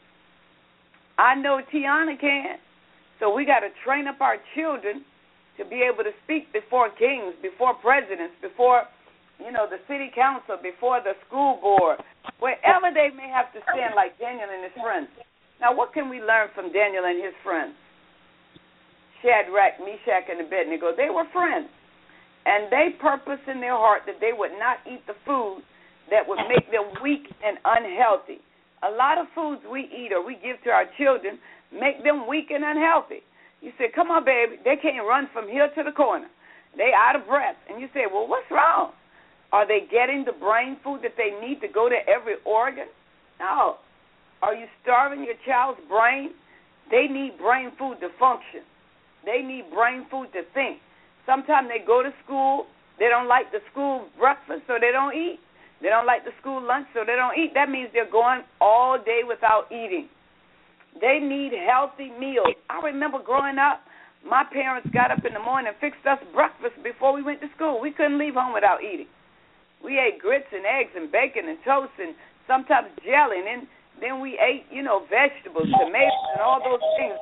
I know Tiana can. So we got to train up our children to be able to speak before kings, before presidents, before, you know, the city council, before the school board, wherever they may have to stand, like Daniel and his friends. Now, what can we learn from Daniel and his friends? Shadrach, Meshach, and Abednego, they were friends. And they purposed in their heart that they would not eat the food that would make them weak and unhealthy. A lot of foods we eat or we give to our children make them weak and unhealthy. You say, come on, baby, they can't run from here to the corner. They out of breath. And you say, well, what's wrong? Are they getting the brain food that they need to go to every organ? No. Are you starving your child's brain? They need brain food to function. They need brain food to think. Sometimes they go to school, they don't like the school breakfast, so they don't eat. They don't like the school lunch, so they don't eat. That means they're going all day without eating. They need healthy meals. I remember growing up, my parents got up in the morning and fixed us breakfast before we went to school. We couldn't leave home without eating. We ate grits and eggs and bacon and toast and sometimes jelly, and then we ate, you know, vegetables, tomatoes, and all those things.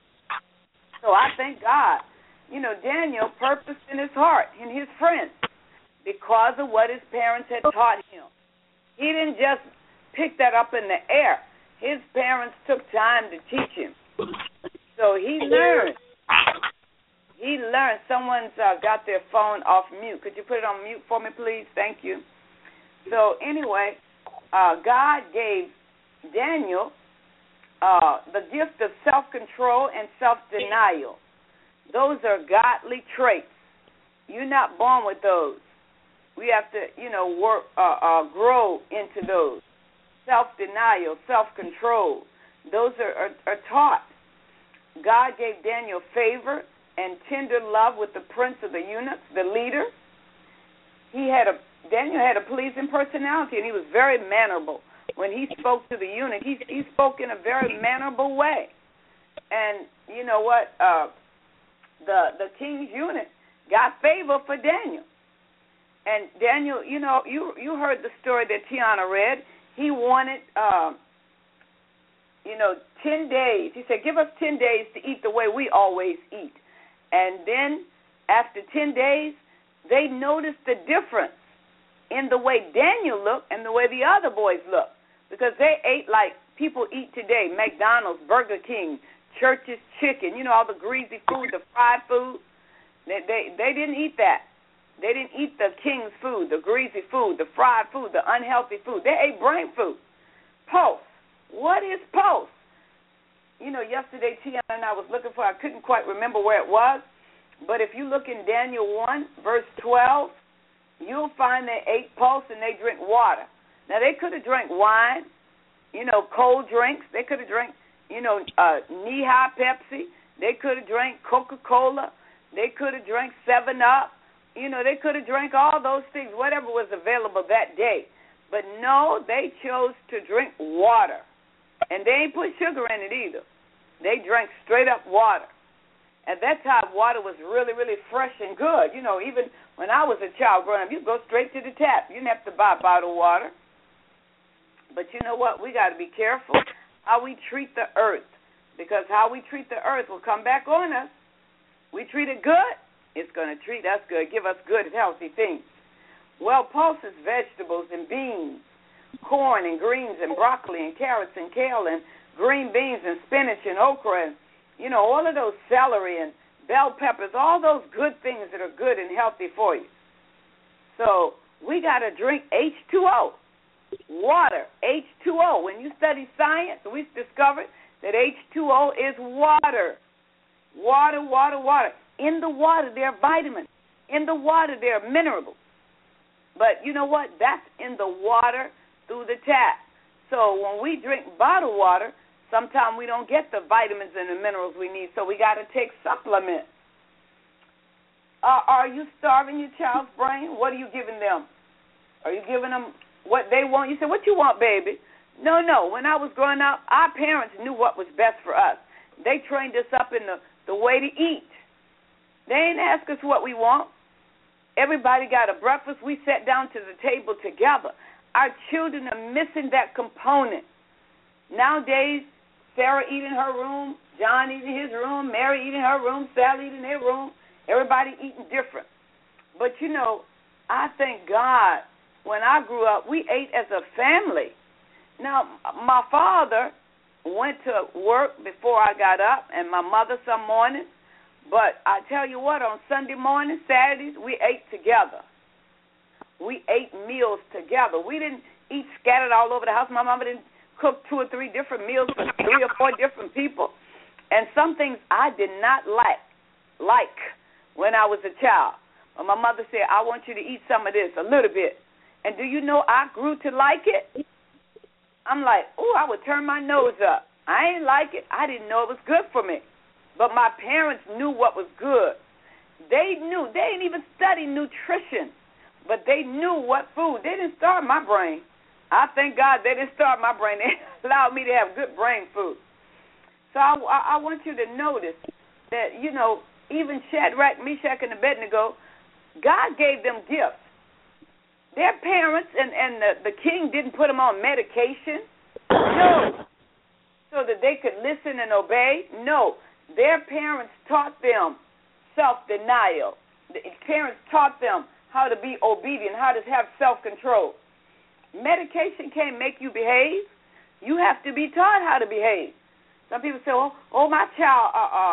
So I thank God. You know, Daniel purposed in his heart and his friends because of what his parents had taught him. He didn't just pick that up in the air. His parents took time to teach him. So he learned. He learned. Someone's got their phone off mute. Could you put it on mute for me, please? Thank you. So anyway, God gave Daniel the gift of self-control and self-denial. Those are godly traits. You're not born with those. We have to, work, grow into those. Self-denial, self-control. Those are taught. God gave Daniel favor and tender love with the prince of the eunuchs, the leader. Daniel had a pleasing personality, and he was very mannerable. When he spoke to the eunuch, he spoke in a very mannerable way. And you know what? The king's eunuch got favor for Daniel. And Daniel, you heard the story that Tiana read. He wanted, 10 days. He said, give us 10 days to eat the way we always eat. And then after 10 days, they noticed the difference in the way Daniel looked and the way the other boys looked, because they ate like people eat today, McDonald's, Burger King, Church's Chicken, all the greasy food, the fried food. They didn't eat that. They didn't eat the king's food, the greasy food, the fried food, the unhealthy food. They ate brain food. Pulse. What is pulse? Yesterday Tiana and I was looking for, I couldn't quite remember where it was, but if you look in Daniel 1, verse 12, you'll find they ate pulse and they drink water. Now, they could have drank wine, cold drinks. They could have drank, knee-high Pepsi. They could have drank Coca-Cola. They could have drank 7-Up. They could have drank all those things, whatever was available that day. But no, they chose to drink water. And they ain't put sugar in it either. They drank straight-up water. At that time, water was really, really fresh and good. Even when I was a child growing up, you go straight to the tap. You didn't have to buy bottled water. But you know what? We got to be careful how we treat the earth, because how we treat the earth will come back on us. We treat it good, it's going to treat us good, give us good, healthy things. Well, pulses vegetables and beans, corn and greens and broccoli and carrots and kale and green beans and spinach and okra and, all of those celery and bell peppers, all those good things that are good and healthy for you. So we got to drink H2O, water, H2O. When you study science, we've discovered that H2O is water. Water, water, water. In the water, there are vitamins. In the water, there are minerals. But you know what? That's in the water through the tap. So when we drink bottled water, sometimes we don't get the vitamins and the minerals we need, so we got to take supplements. Are you starving your child's brain? What are you giving them? Are you giving them what they want? You say, what you want, baby? No. When I was growing up, our parents knew what was best for us. They trained us up in the way to eat. They ain't ask us what we want. Everybody got a breakfast. We sat down to the table together. Our children are missing that component. Nowadays, Sarah eating her room, John eating his room, Mary eating her room, Sally eating her room, everybody eating different. But, I thank God when I grew up, we ate as a family. Now, my father went to work before I got up, and my mother some mornings. But I tell you what, on Sunday mornings, Saturdays, we ate together. We ate meals together. We didn't eat scattered all over the house. My mama didn't cook 2 or 3 different meals for 3 or 4 different people. And some things I did not like when I was a child. But my mother said, I want you to eat some of this, a little bit. And do you know I grew to like it? I'm like, I would turn my nose up. I ain't like it. I didn't know it was good for me. But my parents knew what was good. They knew. They didn't even study nutrition, but they knew what food. They didn't starve my brain. I thank God they didn't starve my brain. They allowed me to have good brain food. So I want you to notice that, even Shadrach, Meshach, and Abednego, God gave them gifts. Their parents and the king didn't put them on medication. No. So that they could listen and obey. No. Their parents taught them self-denial. The parents taught them how to be obedient, how to have self-control. Medication can't make you behave. You have to be taught how to behave. Some people say, "Oh, my child,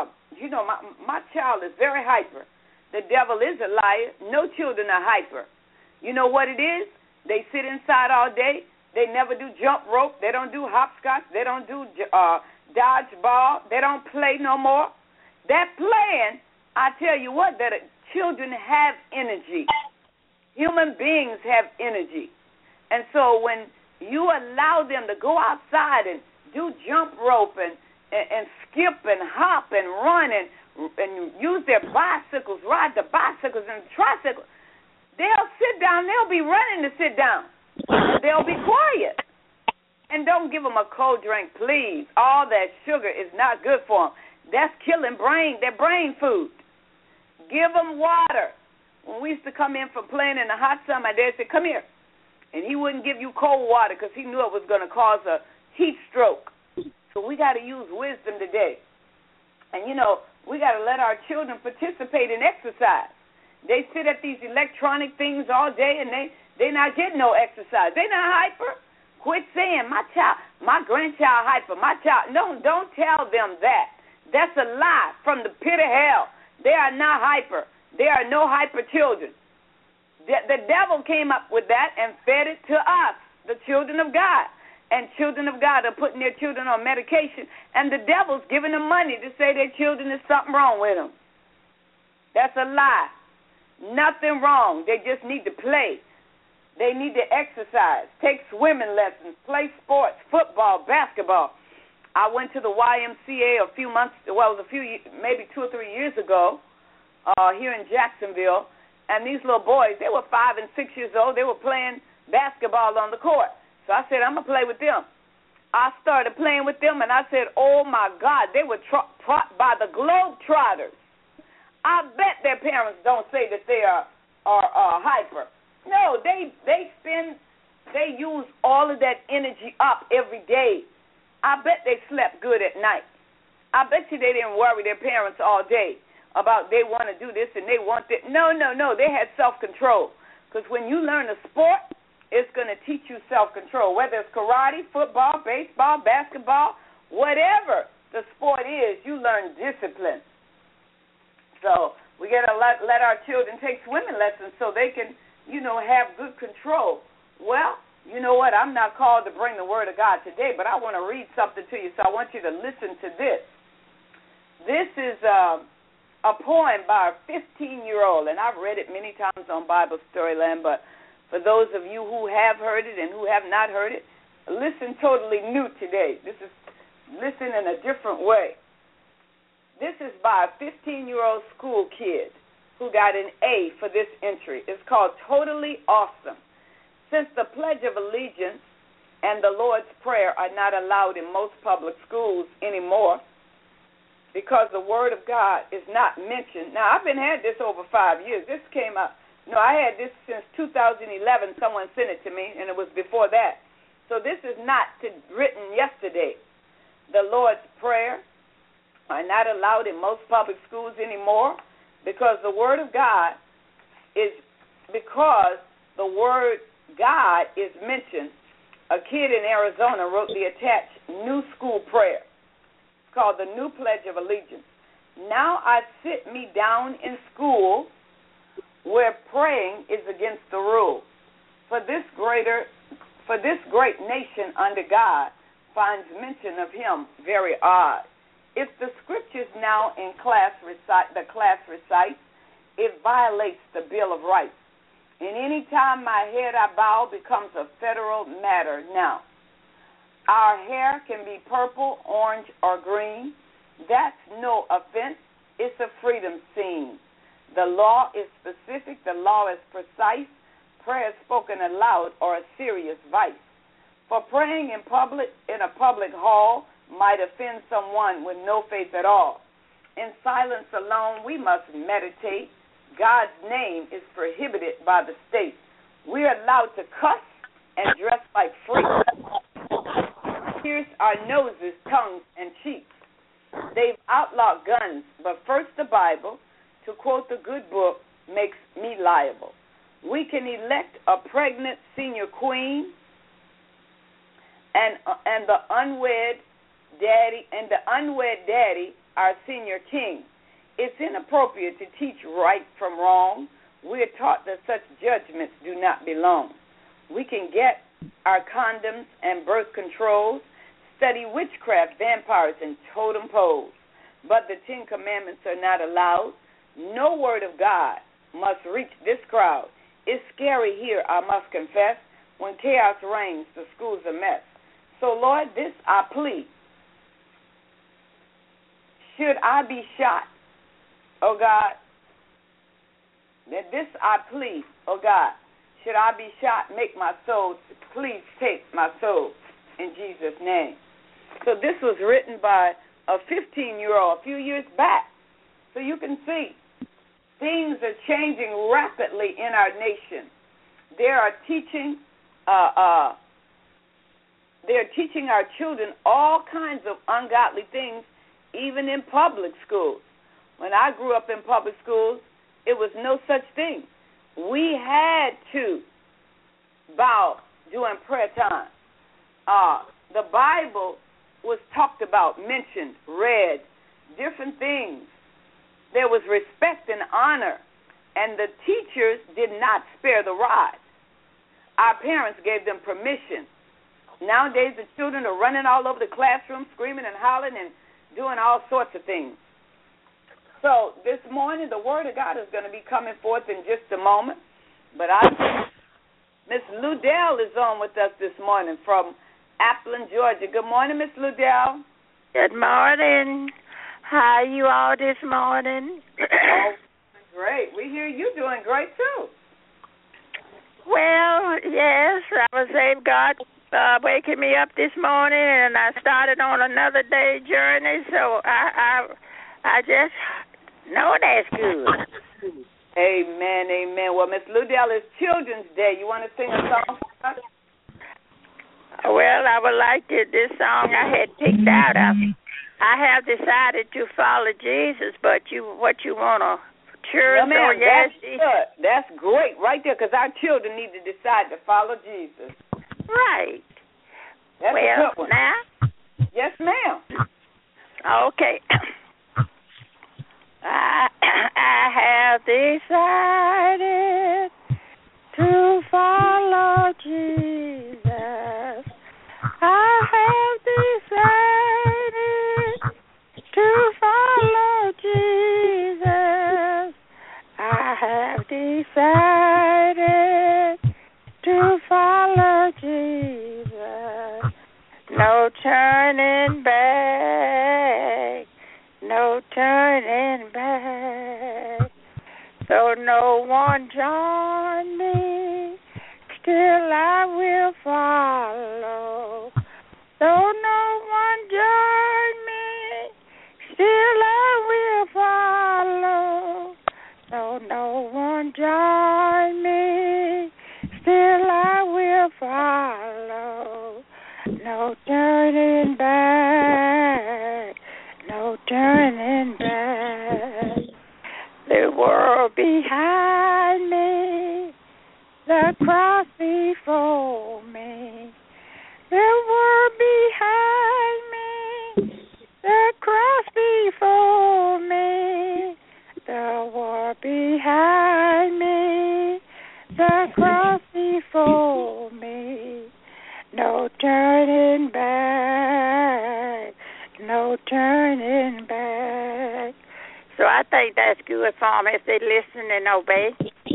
my child is very hyper." The devil is a liar. No children are hyper. You know what it is? They sit inside all day. They never do jump rope. They don't do hopscotch. They don't do dodgeball. They don't play no more. That playing, I tell you what, that children have energy. Human beings have energy. And so when you allow them to go outside and do jump rope and skip and hop and run and use their bicycles, ride the bicycles and tricycles, they'll sit down. They'll be running to sit down. And they'll be quiet. And don't give them a cold drink, please. All that sugar is not good for them. That's killing their brain food. Give them water. When we used to come in from playing in the hot sun, my dad said, "Come here." And he wouldn't give you cold water because he knew it was going to cause a heat stroke. So we got to use wisdom today. And, we got to let our children participate in exercise. They sit at these electronic things all day, and they not getting no exercise. They not hyper. Quit saying, my grandchild hyper, my child. No, don't tell them that. That's a lie from the pit of hell. They are not hyper. There are no hyper children. The devil came up with that and fed it to us, the children of God. And children of God are putting their children on medication, and the devil's giving them money to say their children is something wrong with them. That's a lie. Nothing wrong. They just need to play. They need to exercise, take swimming lessons, play sports, football, basketball. I went to the YMCA maybe 2 or 3 years ago here in Jacksonville, and these little boys, they were 5 and 6 years old. They were playing basketball on the court. So I said, I'm going to play with them. I started playing with them, and I said, oh, my God, they were taught by the Globetrotters. I bet their parents don't say that they are hyper. No, they use all of that energy up every day. I bet they slept good at night. I bet you they didn't worry their parents all day about they want to do this and they want that. No. They had self-control. Because when you learn a sport, it's going to teach you self-control, whether it's karate, football, baseball, basketball, whatever the sport is, you learn discipline. So we got to let our children take swimming lessons so they can, have good control. Well, you know what? I'm not called to bring the Word of God today, but I want to read something to you, so I want you to listen to this. This is a poem by a 15-year-old, and I've read it many times on Bible Storyland, but for those of you who have heard it and who have not heard it, listen totally new today. Listen in a different way. This is by a 15-year-old school kid who got an A for this entry. It's called Totally Awesome. Since the Pledge of Allegiance and the Lord's Prayer are not allowed in most public schools anymore because the Word of God is not mentioned. Now, I've had this over 5 years. This came up. No, I had this since 2011. Someone sent it to me, and it was before that. So this is not written yesterday. The Lord's Prayer are not allowed in most public schools anymore because the Word of God is mentioned. A kid in Arizona wrote the attached new school prayer. It's called the New Pledge of Allegiance. Now I sit me down in school where praying is against the rule. For this great nation under God finds mention of him very odd. If the scriptures now in the class recites, it violates the Bill of Rights. And any time my head I bow becomes a federal matter now. Our hair can be purple, orange, or green. That's no offense. It's a freedom scene. The law is specific. The law is precise. Prayers spoken aloud are a serious vice. For praying in a public hall might offend someone with no faith at all. In silence alone, we must meditate. God's name is prohibited by the state. We're allowed to cuss and dress like freaks. Pierce our noses, tongues, and cheeks. They've outlawed guns, but first the Bible, to quote the good book, makes me liable. We can elect a pregnant senior queen and the unwed daddy, our senior king. It's inappropriate to teach right from wrong. We are taught that such judgments do not belong. We can get our condoms and birth controls, study witchcraft, vampires, and totem poles. But the 10 Commandments are not allowed. No word of God must reach this crowd. It's scary here, I must confess. When chaos reigns, the school's a mess. So, Lord, this I plead. Should I be shot, oh God, that this I plead, oh God, should I be shot, make my soul, please take my soul in Jesus' name. So this was written by a 15-year-old a few years back. So you can see things are changing rapidly in our nation. They are teaching our children all kinds of ungodly things, even in public schools. When I grew up in public schools, it was no such thing. We had to bow during prayer time. The Bible was talked about, mentioned, read, different things. There was respect and honor, and the teachers did not spare the rod. Our parents gave them permission. Nowadays, the children are running all over the classroom, screaming and hollering and doing all sorts of things. So this morning, the Word of God is going to be coming forth in just a moment. But Miss Ludell is on with us this morning from Appleton, Georgia. Good morning, Miss Ludell. Good morning. How are you all this morning? Oh, great. We hear you doing great, too. Well, yes, I was saved. God waking me up this morning, and I started on another day journey, so I just know that's good. Amen, amen. Well, Miss Ludell, it's Children's Day. You want to sing a song for us? Well, I would like to, this song I had picked out. I have decided to follow Jesus, but what you want to church or yes? That's great right there, because our children need to decide to follow Jesus. Right. That's a good one. Now? Yes, ma'am. Okay. I have decided to follow Jesus. I have decided to follow Jesus. I have decided to follow Jesus. No turning back. No turning back. Though no one join me, still I will follow. Though no one join me, still I will follow. Though no one join me, still I will follow. No turning back. No turning back. The world behind me, the cross before me. The world behind me, the cross before me. The world behind me, the cross before me. No turning back. No turning back. So I think that's good for them if they listen and obey.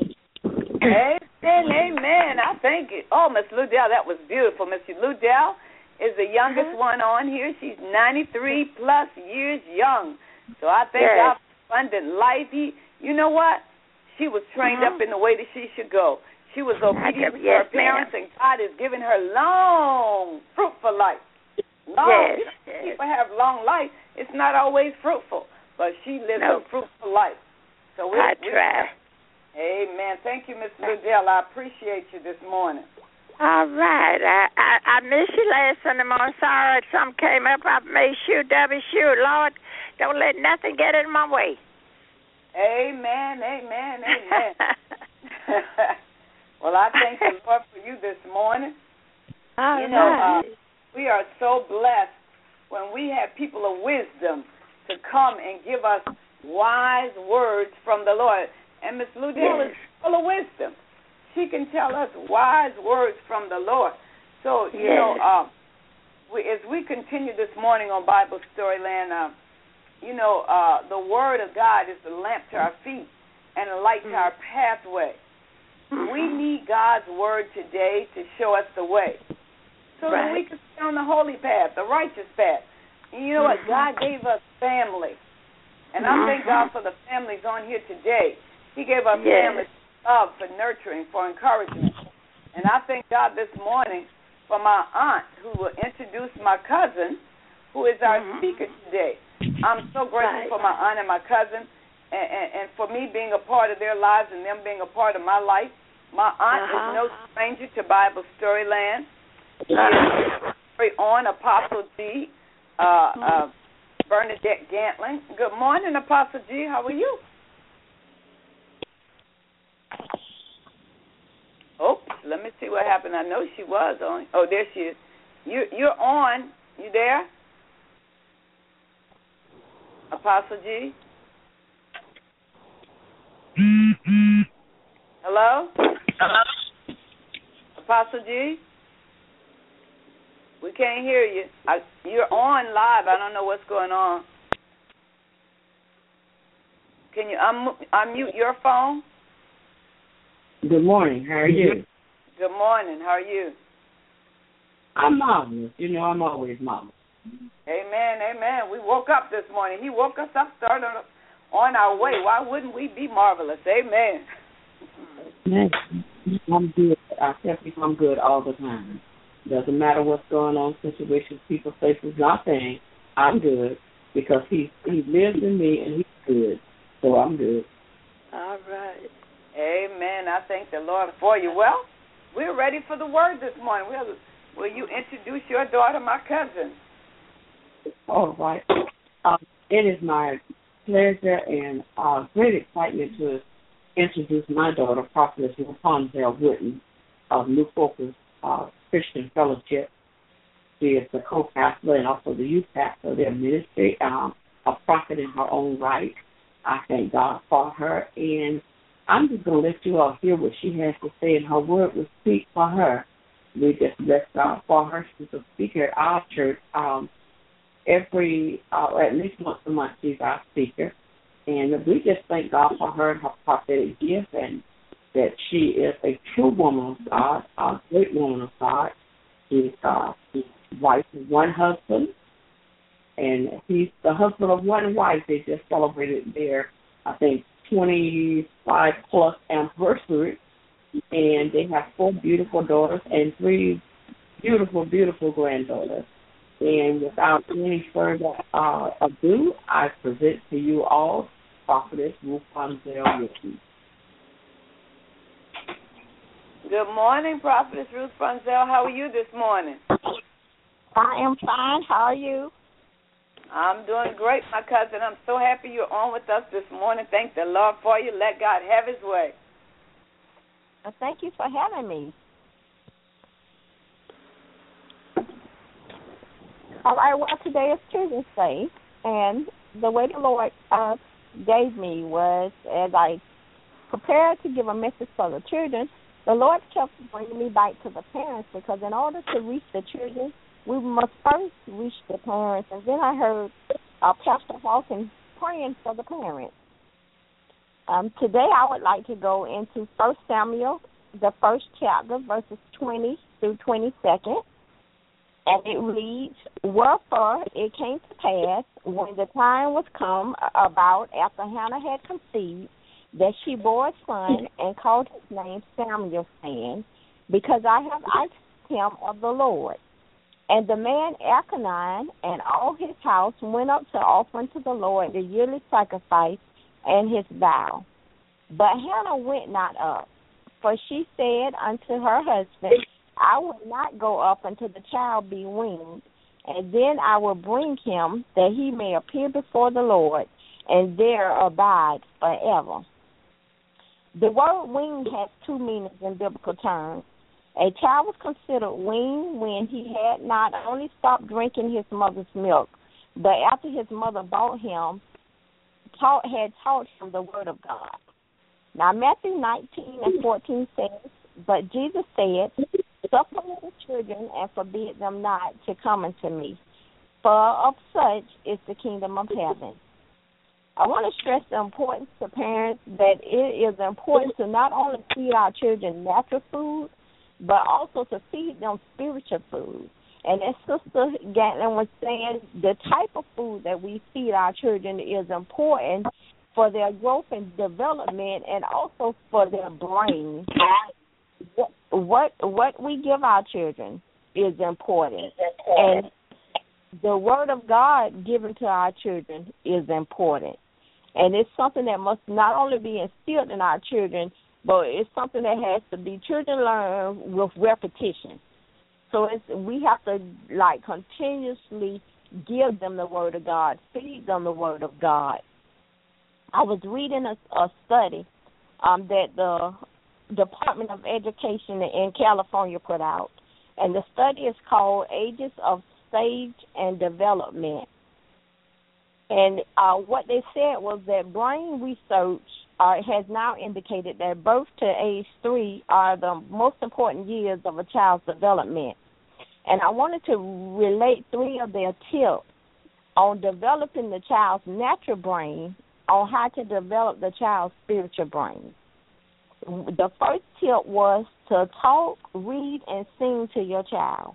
Amen, amen. I thank you. Oh, Miss Ludell, that was beautiful. Miss Ludell is the youngest one on here. She's 93 plus years young. So I thank God for abundant life. You know what? She was trained up in the way that she should go. She was obedient to her parents, and God has given her long, fruitful life. Long. People have long life. It's not always fruitful, but she lives a fruitful life. So I try. Amen. Thank you, Miss Ludell. I appreciate you this morning. All right. I missed you last Sunday morning. Sorry something came up. I made sure, Lord, don't let nothing get in my way. Amen, amen, amen. Well, I thank the Lord for you this morning. All right. We are so blessed when we have people of wisdom to come and give us wise words from the Lord. And Miss Ludell is full of wisdom. She can tell us wise words from the Lord. So, you know, as we continue this morning on Bible Storyland, the Word of God is the lamp to our feet and a light to our pathway. We need God's Word today to show us the way so that we can stay on the holy path, the righteous path. And you know what? God gave us family. And I thank God for the families on here today. He gave us families for love, for nurturing, for encouragement. And I thank God this morning for my aunt who will introduce my cousin, who is our speaker today. I'm so grateful for my aunt and my cousin and for me being a part of their lives and them being a part of my life. My aunt is no stranger to Bible Storyland. She is very on Apostle G, Bernadette Gantling. Good morning, Apostle G. How are you? Oh, let me see what happened. I know she was on. Oh, there she is. You're on. You there? Apostle G? Hello? Apostle G? We can't hear you. You're on live. I don't know what's going on. Can you unmute your phone? Good morning. How are you? Good morning. How are you? I'm marvelous. You know, I'm always marvelous. Amen, amen. We woke up this morning. He woke us up, started on our way. Why wouldn't we be marvelous? Amen. I'm good. I tell people I'm good all the time. Doesn't matter what's going on, situations, people, places, nothing. I'm good because he lives in me and he's good. So I'm good. All right. Amen. I thank the Lord for you. Well, we're ready for the word this morning. Will you introduce your daughter, my cousin? All right. It is my pleasure and great excitement to introduce my daughter, Prophetess Rapunzel Witten of New Focus Christian Fellowship. She is the co-pastor and also the youth pastor of their ministry, a prophet in her own right. I thank God for her, and I'm just going to let you all hear what she has to say, and her word will speak for her. We just bless God for her. She's a speaker at our church. At least once a month, she's our speaker. And we just thank God for her and her prophetic gift, and that she is a true woman of God, a great woman of God. She's wife of one husband, and he's the husband of one wife. They just celebrated their, I think, 25-plus anniversary, and they have 4 beautiful daughters and 3 beautiful, beautiful granddaughters. And without any further ado, I present to you all Prophetess Rapunzel Witten. Good morning, Prophetess Rapunzel. How are you this morning? I am fine. How are you? I'm doing great, my cousin. I'm so happy you're on with us this morning. Thank the Lord for you. Let God have his way. Well, thank you for having me. All right, well, today is Children's Day, and the way the Lord gave me was, as I prepared to give a message for the children, the Lord kept bringing me back to the parents, because in order to reach the children, we must first reach the parents. And then I heard Pastor Hawkins praying for the parents. Today I would like to go into 1 Samuel, the first chapter, verses 20 through 22. And it reads, "Wherefore it came to pass, when the time was come about after Hannah had conceived, that she bore a son and called his name Samuel, saying, Because I have asked him of the Lord. And the man Elkanah and all his house went up to offer unto the Lord the yearly sacrifice and his vow. But Hannah went not up, for she said unto her husband, I will not go up until the child be weaned, and then I will bring him, that he may appear before the Lord, and there abide forever." The word weaned has 2 meanings in biblical terms. A child was considered weaned when he had not only stopped drinking his mother's milk, but after his mother bought him, had taught him the word of God. Now, Matthew 19:14 says, but Jesus said, suffer little children and forbid them not to come unto me, for of such is the kingdom of heaven. I want to stress the importance to parents that it is important to not only feed our children natural food, but also to feed them spiritual food. And as Sister Gatlin was saying, the type of food that we feed our children is important for their growth and development and also for their brain. What we give our children is important. And the word of God given to our children is important. And it's something that must not only be instilled in our children, but it's something that has to be children learn with repetition. So we have to continuously give them the word of God, feed them the word of God. I was reading a study that the Department of Education in California put out, and the study is called Ages of Stage and Development. And what they said was that brain research has now indicated that birth to age 3 are the most important years of a child's development. And I wanted to relate 3 of their tips on developing the child's natural brain on how to develop the child's spiritual brain. The first tip was to talk, read, and sing to your child.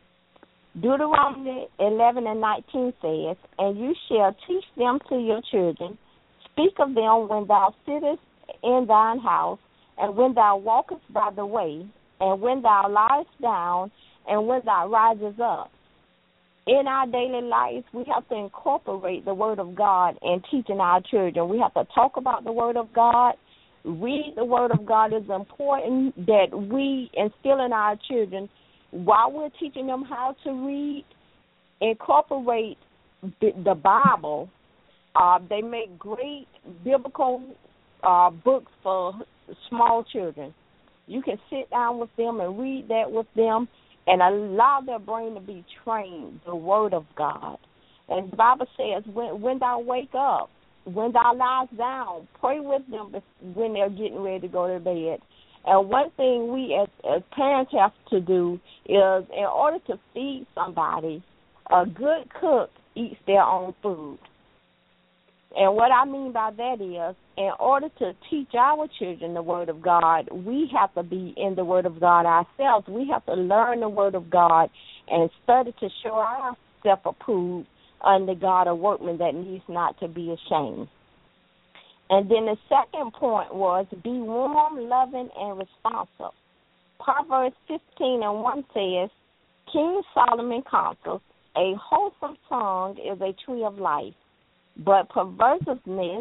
Deuteronomy 11:19 says, and you shall teach them to your children, speak of them when thou sittest in thine house, and when thou walkest by the way, and when thou liest down, and when thou risest up. In our daily life, we have to incorporate the word of God in teaching our children. We have to talk about the word of God. Read the word of God. Is important that we instill in our children while we're teaching them how to read, incorporate the Bible. They make great biblical books for small children. You can sit down with them and read that with them and allow their brain to be trained, the word of God. And the Bible says, when thou wake up, when thou lies down, pray with them when they're getting ready to go to bed. And one thing we as parents have to do is, in order to feed somebody, a good cook eats their own food. And what I mean by that is, in order to teach our children the Word of God, we have to be in the Word of God ourselves. We have to learn the Word of God and study to show ourselves approved unto God, a workman that needs not to be ashamed. And then the second point was be warm, loving, and responsive. Proverbs 15:1 says, King Solomon counsels, a wholesome tongue is a tree of life, but perverseness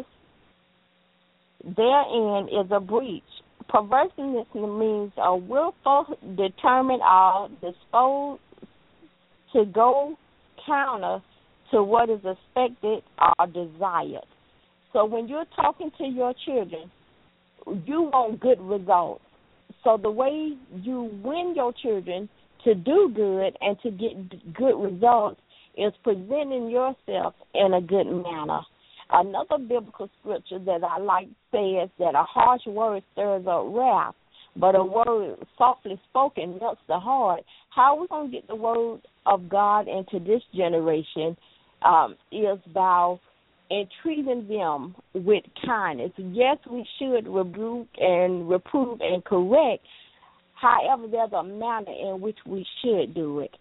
therein is a breach. Perverseness means a willful, determined, or disposed to go counter to what is expected or desired. So when you're talking to your children, you want good results. So the way you win your children to do good and to get good results is presenting yourself in a good manner. Another biblical scripture that I like says that a harsh word stirs up wrath, but a word softly spoken melts the heart. How are we going to get the word of God into this generation is by entreating them with kindness. Yes, we should rebuke and reprove and correct. However, there's a manner in which we should do it.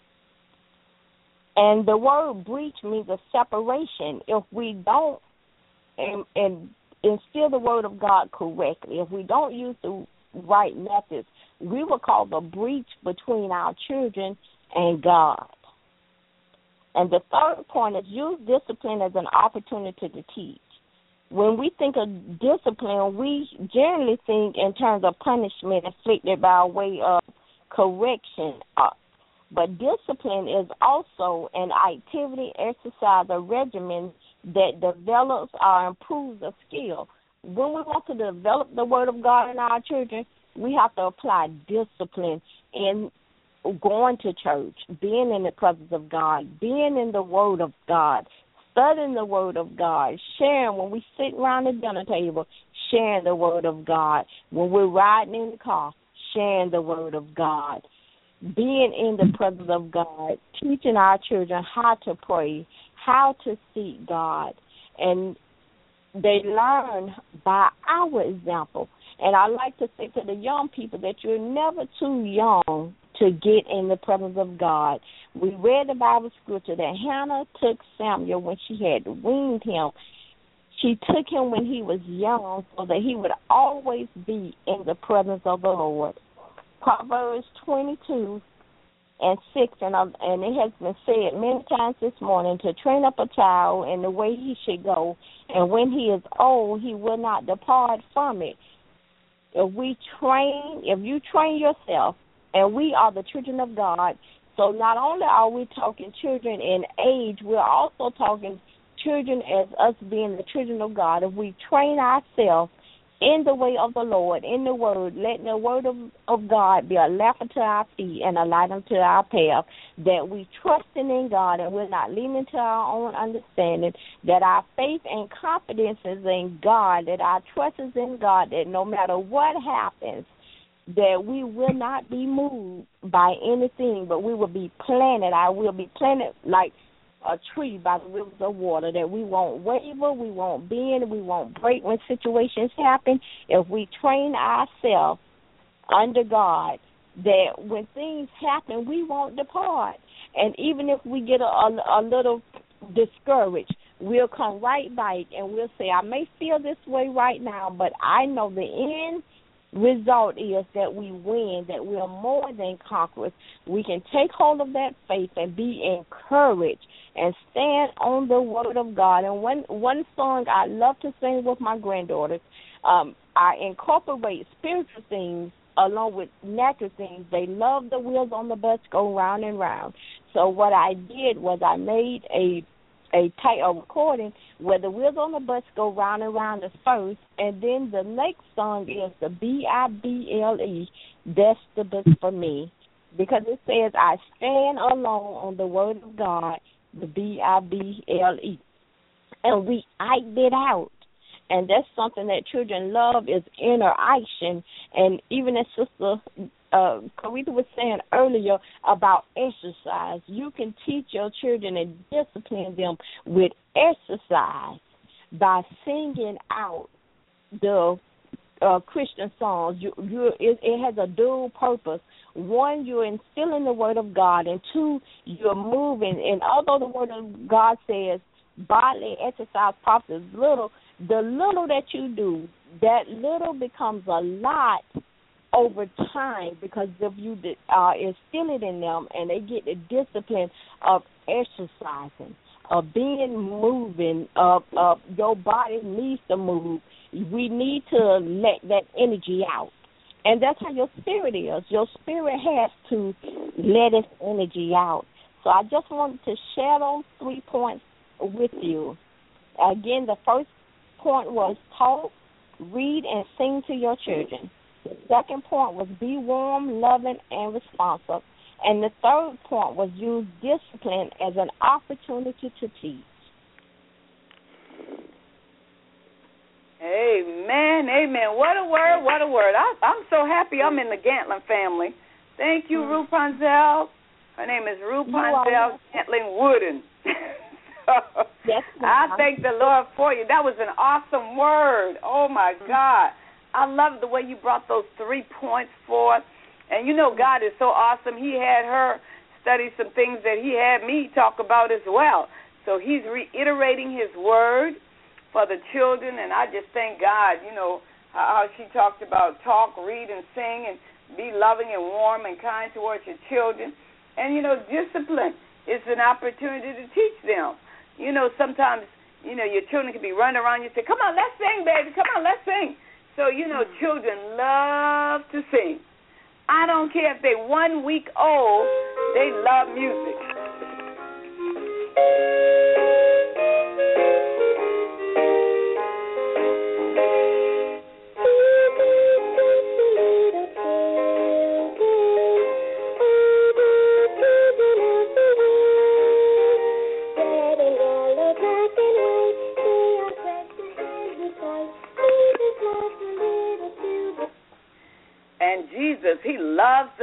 And the word breach means a separation. If we don't and instill the word of God correctly, if we don't use the right methods, we will cause a breach between our children and God. And the third point is use discipline as an opportunity to teach. When we think of discipline, we generally think in terms of punishment inflicted by way of correction. But discipline is also an activity, exercise, or regimen that develops or improves a skill. When we want to develop the Word of God in our children, we have to apply discipline in going to church, being in the presence of God, being in the Word of God, studying the Word of God, sharing when we sit around the dinner table, sharing the Word of God, when we're riding in the car, sharing the Word of God, being in the presence of God, teaching our children how to pray, how to seek God, and they learn by our example. And I like to say to the young people that you're never too young to get in the presence of God. We read the Bible scripture that Hannah took Samuel when she had weaned him. She took him when he was young so that he would always be in the presence of the Lord. Proverbs 22:6, and it has been said many times this morning, to train up a child in the way he should go, and when he is old, he will not depart from it. If you train yourself, and we are the children of God, so not only are we talking children in age, we're also talking children as us being the children of God. If we train ourselves in the way of the Lord, in the Word, letting the Word of God be a lamp unto our feet and a light unto our path, that we trusting in God and we're not leaning to our own understanding, that our faith and confidence is in God, that our trust is in God, that no matter what happens, that we will not be moved by anything, but we will be planted. I will be planted like a tree by the rivers of water, that we won't waver, we won't bend, we won't break when situations happen. If we train ourselves under God, that when things happen, we won't depart. And even if we get a little discouraged, we'll come right back and we'll say, I may feel this way right now, but I know the end result is that we win, that we are more than conquerors. We can take hold of that faith and be encouraged and stand on the Word of God. And one song I love to sing with my granddaughters, I incorporate spiritual things along with natural things. They love the wheels on the bus go round and round. So what I did was I made a recording where the wheels on the bus go round and round the first, and then the next song is the Bible. That's the book for me, because it says I stand alone on the Word of God, the Bible, and we act it out. And that's something that children love, is interaction. And even as Sister Corita was saying earlier about exercise, you can teach your children and discipline them with exercise by singing out the Christian songs. It has a dual purpose. One, you're instilling the Word of God, and two, you're moving. And although the Word of God says bodily exercise profits little, the little that you do, that little becomes a lot over time, because if you instill it in them and they get the discipline of exercising, of moving, of your body needs to move. We need to let that energy out. And that's how your spirit is. Your spirit has to let its energy out. So I just wanted to share those 3 points with you. Again, the first point was talk, read, and sing to your children. The second point was be warm, loving, and responsive. And the third point was use discipline as an opportunity to teach. Amen, amen. What a word, what a word. I'm so happy I'm in the Gantlin family. Thank you, Ruth Ponzel. Her name is Ruth Ponzel Gantlin Wooden. Yes, I thank the Lord for you. That was an awesome word. Oh, my God. I love the way you brought those 3 points forth. And you know God is so awesome. He had her study some things that he had me talk about as well. So he's reiterating his word for the children, and I just thank God, you know, how she talked about talk, read, and sing, and be loving and warm and kind towards your children. And, you know, discipline is an opportunity to teach them. You know, sometimes, you know, your children can be running around. You say, come on, let's sing, baby. Come on, let's sing. So, you know, children love to sing. I don't care if they're 1 week old, they love music.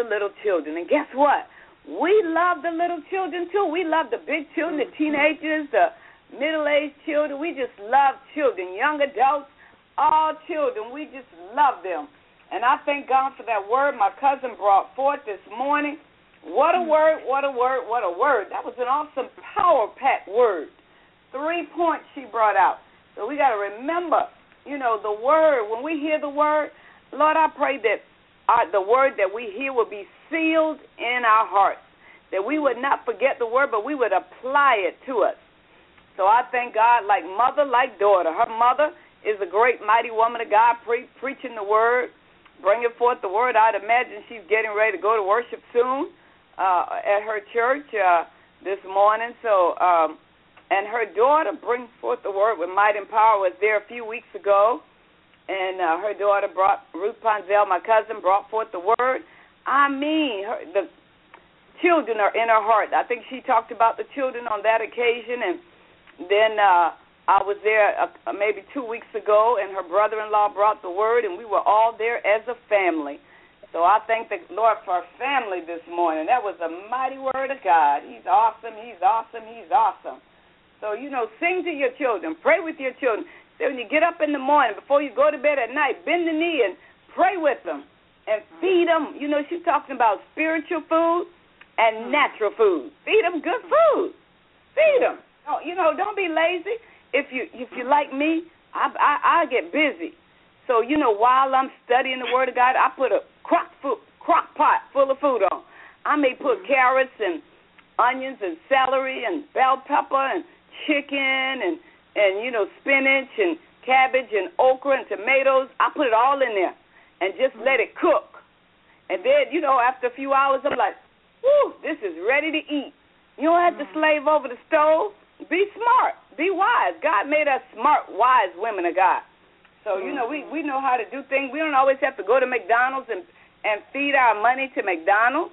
the little children. And guess what? We love the little children, too. We love the big children, the teenagers, the middle-aged children. We just love children, young adults, all children. We just love them. And I thank God for that word my cousin brought forth this morning. What a word, what a word, what a word. That was an awesome, power-packed word. 3 points she brought out. So we got to remember, the word. When we hear the word, Lord, I pray that the word that we hear will be sealed in our hearts, that we would not forget the word, but we would apply it to us. So I thank God, like mother, like daughter. Her mother is a great, mighty woman of God, preaching the word, bringing forth the word. I'd imagine she's getting ready to go to worship soon at her church this morning. So, and her daughter brings forth the word with might and power. Was there a few weeks ago, and her daughter Ruth Ponzel, my cousin, brought forth the word. I mean, the children are in her heart. I think she talked about the children on that occasion, and then I was there maybe 2 weeks ago, and her brother-in-law brought the word, and we were all there as a family. So I thank the Lord for our family this morning. That was a mighty word of God. He's awesome, he's awesome, he's awesome. So, sing to your children. Pray with your children. So when you get up in the morning, before you go to bed at night, bend the knee and pray with them and feed them. She's talking about spiritual food and natural food. Feed them good food. Feed them. Don't be lazy. If you like me, I get busy. So, while I'm studying the Word of God, I put a crock pot full of food on. I may put carrots and onions and celery and bell pepper and chicken and spinach and cabbage and okra and tomatoes. I put it all in there and just let it cook. And then, after a few hours, I'm like, whew, this is ready to eat. You don't have to slave over the stove. Be smart. Be wise. God made us smart, wise women of God. So, we know how to do things. We don't always have to go to McDonald's and feed our money to McDonald's.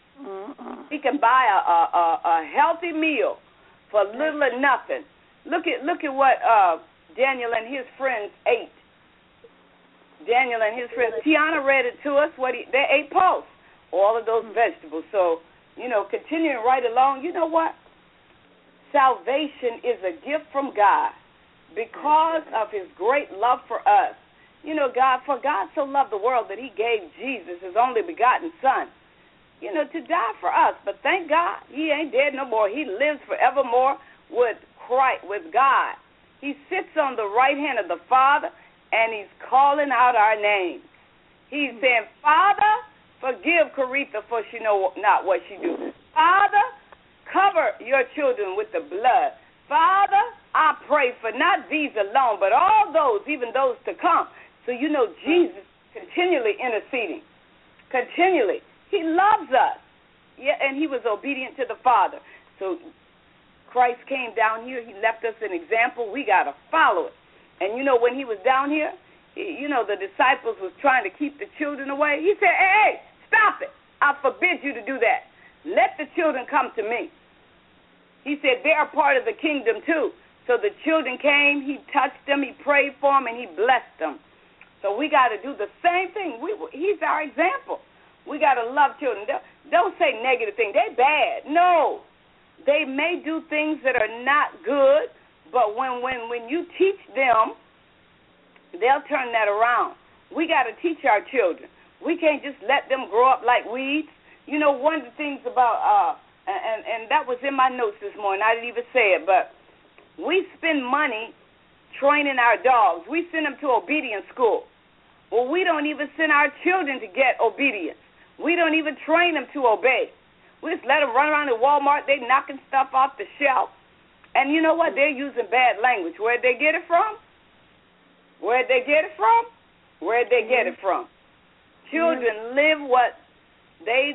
We can buy a healthy meal for little or nothing. Look at what Daniel and his friends ate. Daniel and his friends. Tiana read it to us. They ate pulse, all of those vegetables. So, continuing right along, you know what? Salvation is a gift from God because of his great love for us. For God so loved the world that he gave Jesus, his only begotten Son, to die for us. But thank God, he ain't dead no more. He lives forevermore with Christ, with God. He sits on the right hand of the Father, and he's calling out our names. He's saying, Father, forgive Caretha, for she know not what she do. Father, cover your children with the blood. Father, I pray for not these alone, but all those, even those to come. So Jesus continually interceding. Continually. He loves us. Yeah, and he was obedient to the Father. So Christ came down here. He left us an example. We got to follow it. And, when he was down here, the disciples was trying to keep the children away. He said, hey, stop it. I forbid you to do that. Let the children come to me. He said they are part of the kingdom too. So the children came, he touched them, he prayed for them, and he blessed them. So we got to do the same thing. He's our example. We got to love children. Don't say negative things. They're bad. No. They may do things that are not good, but when you teach them, they'll turn that around. We got to teach our children. We can't just let them grow up like weeds. One of the things about and that was in my notes this morning. I didn't even say it, but we spend money training our dogs. We send them to obedience school. Well, we don't even send our children to get obedience. We don't even train them to obey. We just let them run around at Walmart. They knocking stuff off the shelf. And you know what? They're using bad language. Where'd they get it from? Where'd they get it from? Where'd they get it from? Children live what they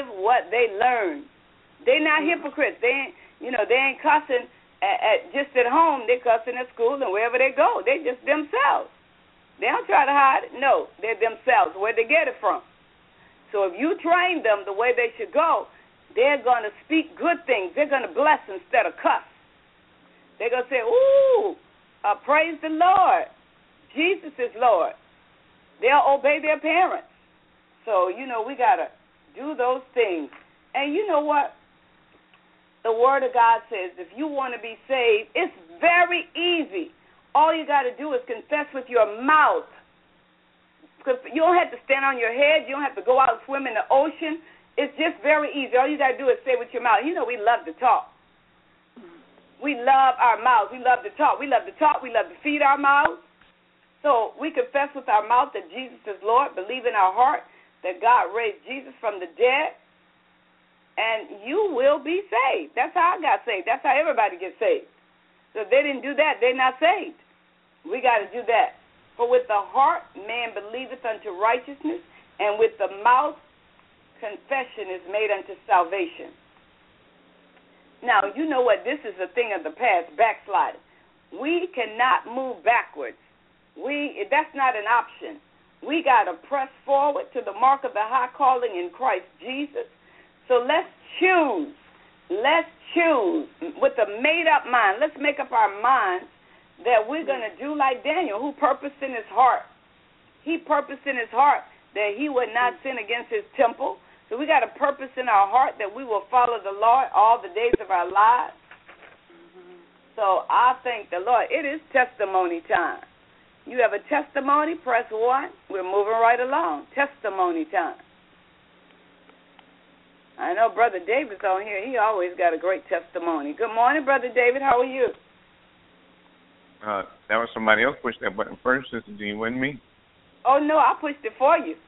learn. They're not hypocrites. They ain't cussing just at home. They're cussing at school and wherever they go. They just themselves. They don't try to hide it. No, they're themselves. Where'd they get it from? So if you train them the way they should go, they're going to speak good things. They're going to bless instead of cuss. They're going to say, ooh, praise the Lord. Jesus is Lord. They'll obey their parents. So, we got to do those things. And you know what? The Word of God says if you want to be saved, it's very easy. All you got to do is confess with your mouth. Because you don't have to stand on your head. You don't have to go out and swim in the ocean. It's just very easy. All you got to do is say with your mouth. You know we love to talk. We love our mouths. We love to talk. We love to talk. We love to feed our mouths. So we confess with our mouth that Jesus is Lord, believe in our heart that God raised Jesus from the dead, and you will be saved. That's how I got saved. That's how everybody gets saved. So if they didn't do that, they're not saved. We got to do that. For with the heart man believeth unto righteousness, and with the mouth confession is made unto salvation. Now, you know what? This is a thing of the past, backsliding. We cannot move backwards. That's not an option. We got to press forward to the mark of the high calling in Christ Jesus. So let's choose. Let's choose with a made-up mind. Let's make up our minds that we're going to do like Daniel, who purposed in his heart. He purposed in his heart that he would not sin against his temple. So we got a purpose in our heart that we will follow the Lord all the days of our lives. So I thank the Lord. It is testimony time. You have a testimony, press 1. We're moving right along. Testimony time. I know Brother David's on here. He always got a great testimony. Good morning, Brother David. How are you? That was somebody else pushed that button first, Sister Jean, wasn't me? Oh, no, I pushed it for you.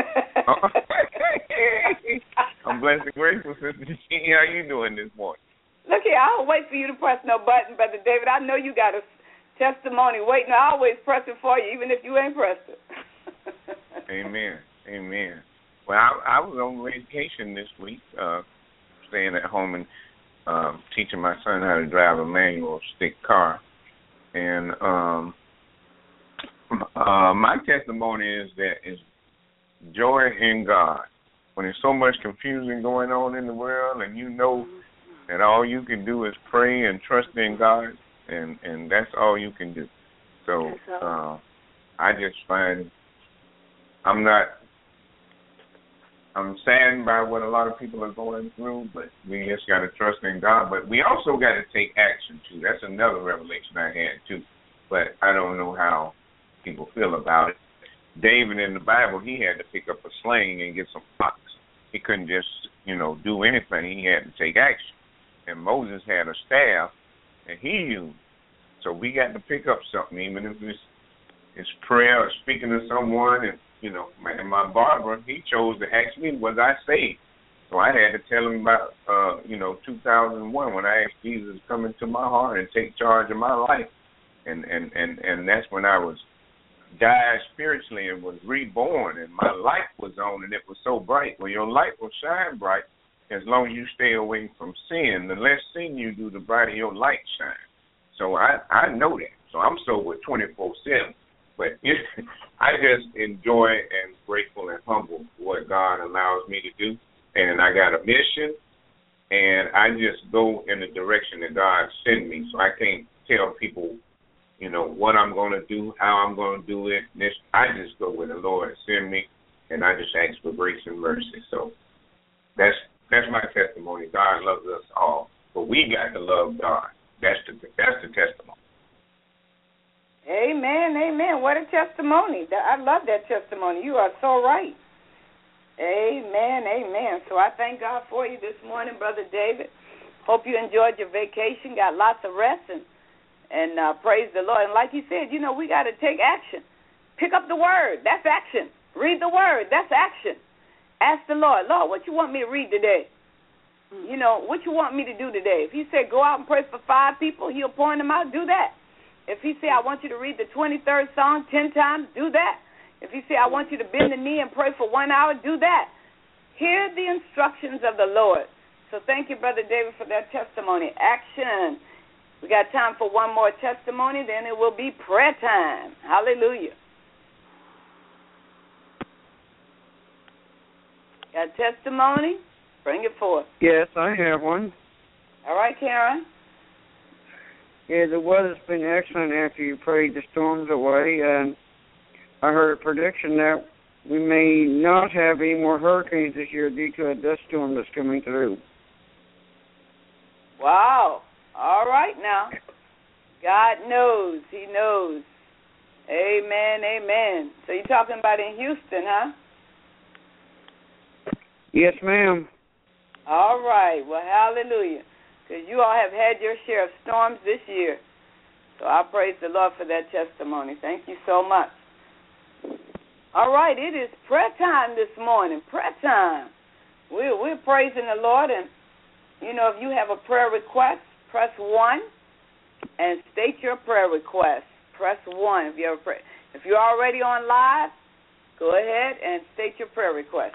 I'm blessed and grateful, Sister Jean. How you doing this morning? Look here, I don't wait for you to press no button, Brother David. I know you got a testimony waiting. I always press it for you, even if you ain't pressed it. Amen. Amen. Well, I was on vacation this week, staying at home and teaching my son how to drive a manual stick car. And my testimony is that it's joy in God. When there's so much confusion going on in the world and you know that all you can do is pray and trust in God, and that's all you can do. So I just find I'm saddened by what a lot of people are going through, but we just got to trust in God. But we also got to take action, too. That's another revelation I had, too. But I don't know how people feel about it. David in the Bible, he had to pick up a sling and get some rocks. He couldn't just, do anything. He had to take action. And Moses had a staff, and he used. So we got to pick up something, even if it's prayer or speaking to someone. And, my barber, he chose to ask me, was I saved? So I had to tell him about, 2001 when I asked Jesus to come into my heart and take charge of my life. And that's when I was died spiritually and was reborn, and my light was on, and it was so bright. Well, your light will shine bright as long as you stay away from sin. The less sin you do, the brighter your light shines. So I know that. So I'm sober 24/7. But I just enjoy and grateful and humble for what God allows me to do. And I got a mission, and I just go in the direction that God sends me. So I can't tell people, what I'm going to do, how I'm going to do it. I just go where the Lord sends me, and I just ask for grace and mercy. So that's my testimony. God loves us all, but we got to love God. That's the testimony. Amen, amen. What a testimony. I love that testimony. You are so right. Amen, amen. So I thank God for you this morning, Brother David. Hope you enjoyed your vacation, got lots of rest, and praise the Lord. And like you said, we got to take action. Pick up the word. That's action. Read the word. That's action. Ask the Lord, what you want me to read today? What you want me to do today? If he said go out and pray for 5 people, he'll point them out, do that. If he say I want you to read the 23rd Psalm 10 times, do that. If he say I want you to bend the knee and pray for 1 hour, do that. Hear the instructions of the Lord. So thank you, Brother David, for that testimony. Action. We got time for one more testimony, then it will be prayer time. Hallelujah. Got testimony? Bring it forth. Yes, I have one. All right, Karen. Yeah, the weather's been excellent after you prayed the storms away, and I heard a prediction that we may not have any more hurricanes this year due to a dust storm that's coming through. Wow. All right now. God knows. He knows. Amen, amen. So you're talking about in Houston, huh? Yes, ma'am. All right. Well, hallelujah. Because you all have had your share of storms this year. So I praise the Lord for that testimony. Thank you so much. All right. It is prayer time this morning. Prayer time. We're praising the Lord. And, you know, if you have a prayer request, press 1 and state your prayer request. Press 1 if you have a prayer. If you're already on live, go ahead and state your prayer request.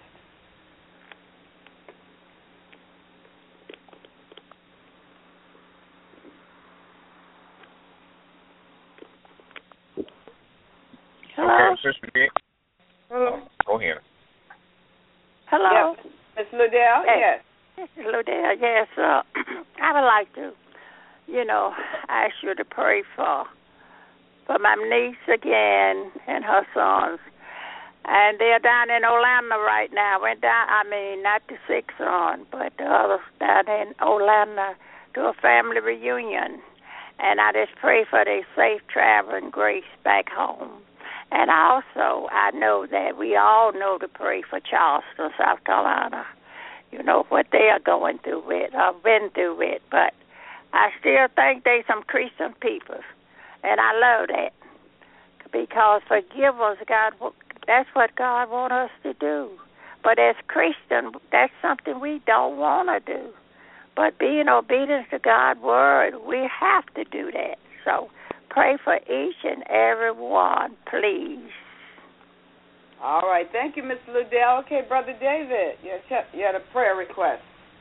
Hello? Okay, Sister G. Hello. Go ahead. Hello? Yes. Ms. Liddell? Hey. Yes. Mrs. Liddell, yes. I would like to, ask you to pray for my niece again and her sons. And they're down in Orlando right now. Not the sick son, but the others down in Orlando to a family reunion. And I just pray for their safe travel and grace back home. And also, I know that we all know to pray for Charleston, South Carolina. You know what they are going through with, or been through with. But I still think they some Christian people. And I love that. Because forgive us, God, that's what God wants us to do. But as Christians, that's something we don't want to do. But being obedient to God's word, we have to do that. So pray for each and every one, please. All right. Thank you, Ms. Liddell. Okay, Brother David, you had a prayer request.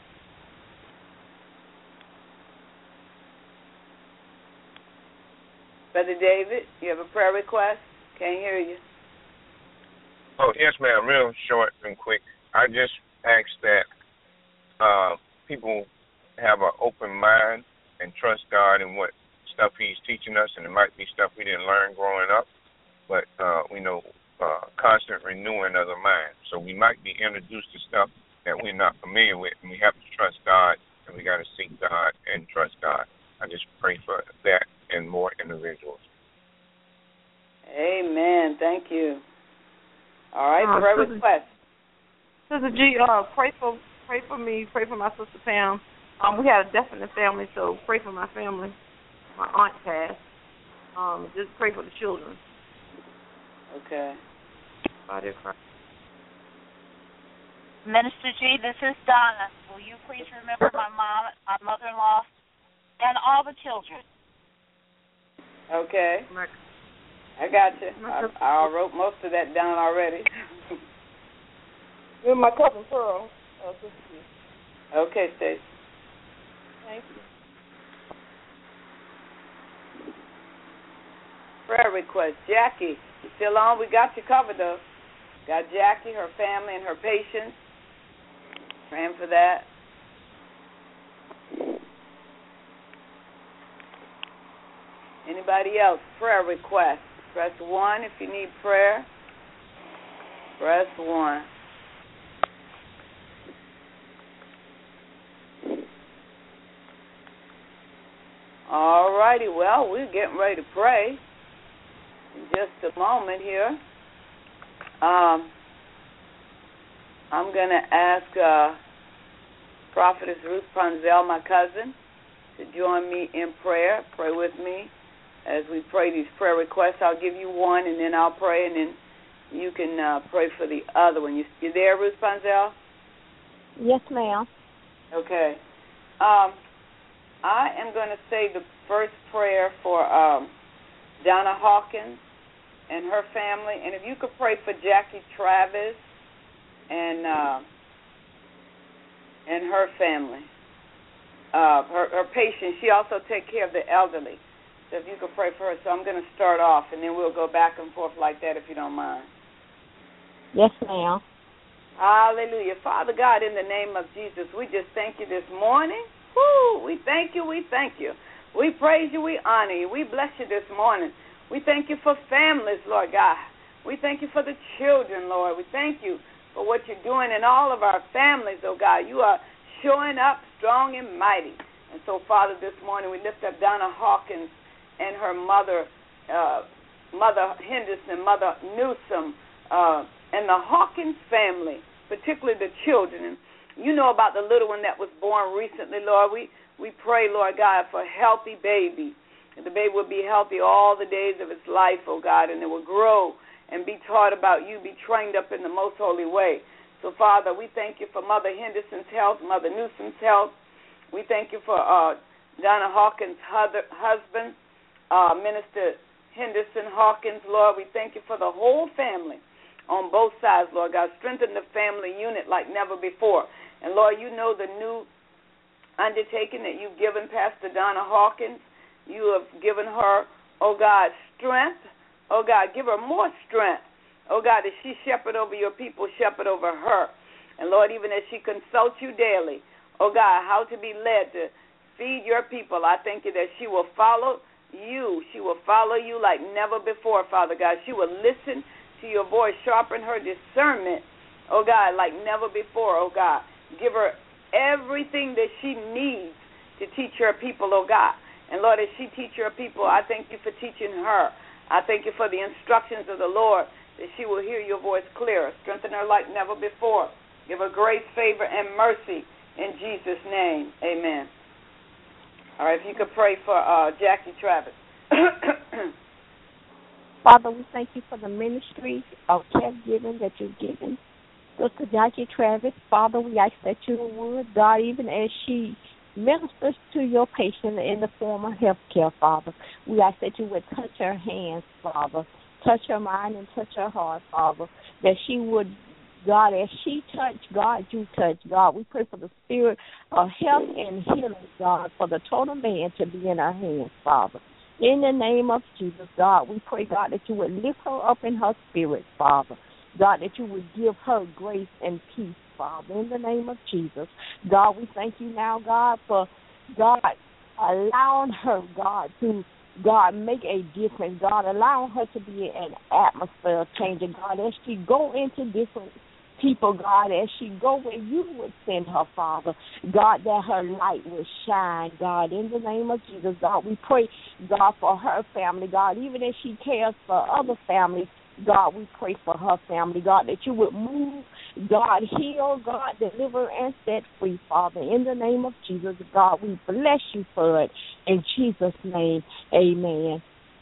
Brother David, you have a prayer request? Can't hear you. Oh, yes, ma'am. Real short and quick. I just ask that people have an open mind and trust God in what stuff He's teaching us, and it might be stuff we didn't learn growing up, but we know constant renewing of the mind. So we might be introduced to stuff that we're not familiar with, and we have to trust God, and we got to seek God and trust God. I just pray for that and more individuals. Amen. Thank you. All right, prayer request. Sister G, pray for me, pray for my sister Pam. We had a death in the family, so pray for my family. My aunt passed. Just pray for the children. Okay. Body of Christ. Minister G, this is Donna. Will you please remember my mom, my mother-in-law, and all the children? Okay. I got you. I wrote most of that down already. You're my cousin Pearl. Okay, Stacey. Thank you. Prayer request. Jackie, you still on? We got you covered, though. Got Jackie, her family, and her patients. Praying for that. Anybody else? Prayer request. Press 1 if you need prayer. Press 1. All righty. Well, we're getting ready to pray in just a moment here. I'm going to ask Prophetess Ruth Ponzel, my cousin, to join me in prayer. Pray with me as we pray these prayer requests. I'll give you one, and then I'll pray, and then you can pray for the other one. You there, Ruth Ponzel? Yes, ma'am. Okay. I am going to say the first prayer for Donna Hawkins and her family, and if you could pray for Jackie Travis and her family, her patient. She also takes care of the elderly. So if you could pray for her. So I'm going to start off, and then we'll go back and forth like that if you don't mind. Yes, ma'am. Hallelujah. Father God, in the name of Jesus, we just thank you this morning. Woo! We thank you. We thank you. We praise you. We honor you. We bless you this morning. We thank you for families, Lord God. We thank you for the children, Lord. We thank you for what you're doing in all of our families, oh God. You are showing up strong and mighty. And so, Father, this morning we lift up Donna Hawkins and her mother, Mother Henderson, Mother Newsom, and the Hawkins family, particularly the children. And you know about the little one that was born recently, Lord. We pray, Lord God, for a healthy baby. And the baby will be healthy all the days of its life, oh God, and it will grow and be taught about you, be trained up in the most holy way. So, Father, we thank you for Mother Henderson's health, Mother Newsom's health. We thank you for Donna Hawkins' husband, Minister Henderson Hawkins, Lord. We thank you for the whole family on both sides, Lord God. Strengthen the family unit like never before. And, Lord, you know the new undertaking that you've given Pastor Donna Hawkins. You have given her, oh God, strength. Oh God, give her more strength. Oh God, as she shepherd over your people, shepherd over her. And Lord, even as she consults you daily, oh God, how to be led to feed your people, I thank you that she will follow you. She will follow you like never before, Father God. She will listen to your voice, sharpen her discernment, oh God, like never before, oh God. Give her everything that she needs to teach your people, oh God. And Lord, as she teaches your people, I thank you for teaching her. I thank you for the instructions of the Lord, that she will hear your voice clearer. Strengthen her like never before. Give her grace, favor, and mercy in Jesus' name. Amen. All right, if you could pray for Jackie Travis. Father, we thank you for the ministry of caregiving that you've given Sister Jackie Travis. Father, we ask that you would, God, even as she ministers to your patient in the form of health care, Father, we ask that you would touch her hands, Father, touch her mind and touch her heart, Father, that she would, God, as she touched, God, you touch, God. We pray for the spirit of health and healing, God, for the total man to be in her hands, Father. In the name of Jesus, God, we pray, God, that you would lift her up in her spirit, Father. God, that you would give her grace and peace, Father, in the name of Jesus. God, we thank you now, God, for, God, allowing her, God, to, God, make a difference. God, allowing her to be an atmosphere changer, God, as she go into different people, God, as she go where you would send her, Father, God, that her light will shine, God, in the name of Jesus. God, we pray, God, for her family, God, even as she cares for other families, God, we pray for her family, God, that you would move, God, heal, God, deliver, and set free, Father. In the name of Jesus, God, we bless you for it. In Jesus' name, amen.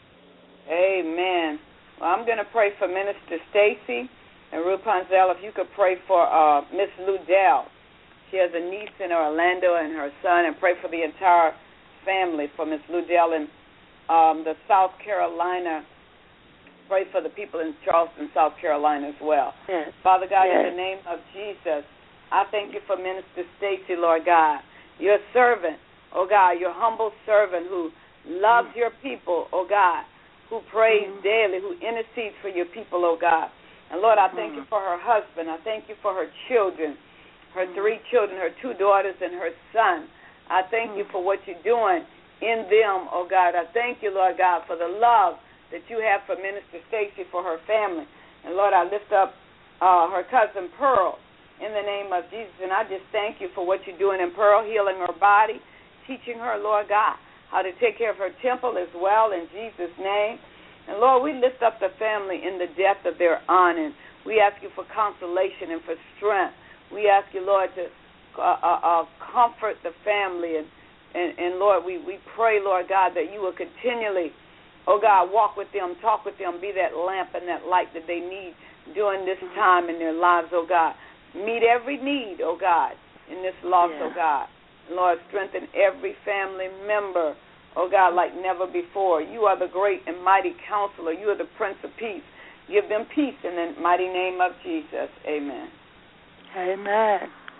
Amen. Well, I'm going to pray for Minister Stacy and Rapunzel. If you could pray for Miss Ludell. She has a niece in Orlando and her son, and pray for the entire family, for Miss Ludell and the South Carolina. Pray for the people in Charleston, South Carolina as well. Yes. Father God, yes. in the name of Jesus, I thank you for Minister Stacy, Lord God, your servant, oh God, your humble servant who loves your people, oh God, who prays daily, who intercedes for your people, oh God. And Lord, I thank you for her husband. I thank you for her children, her 3 children, her 2 daughters, and her son. I thank you for what you're doing in them, oh God. I thank you, Lord God, for the love that you have for Minister Stacy, for her family. And, Lord, I lift up her cousin Pearl in the name of Jesus. And I just thank you for what you're doing in Pearl, healing her body, teaching her, Lord God, how to take care of her temple as well in Jesus' name. And, Lord, we lift up the family in the death of their aunt, and we ask you for consolation and for strength. We ask you, Lord, to comfort the family. And Lord, we pray, Lord God, that you will continually, oh, God, walk with them, talk with them, be that lamp and that light that they need during this time in their lives, oh, God. Meet every need, oh, God, in this loss, oh, God. Lord, strengthen every family member, oh, God, like never before. You are the great and mighty counselor. You are the Prince of Peace. Give them peace in the mighty name of Jesus. Amen. Amen.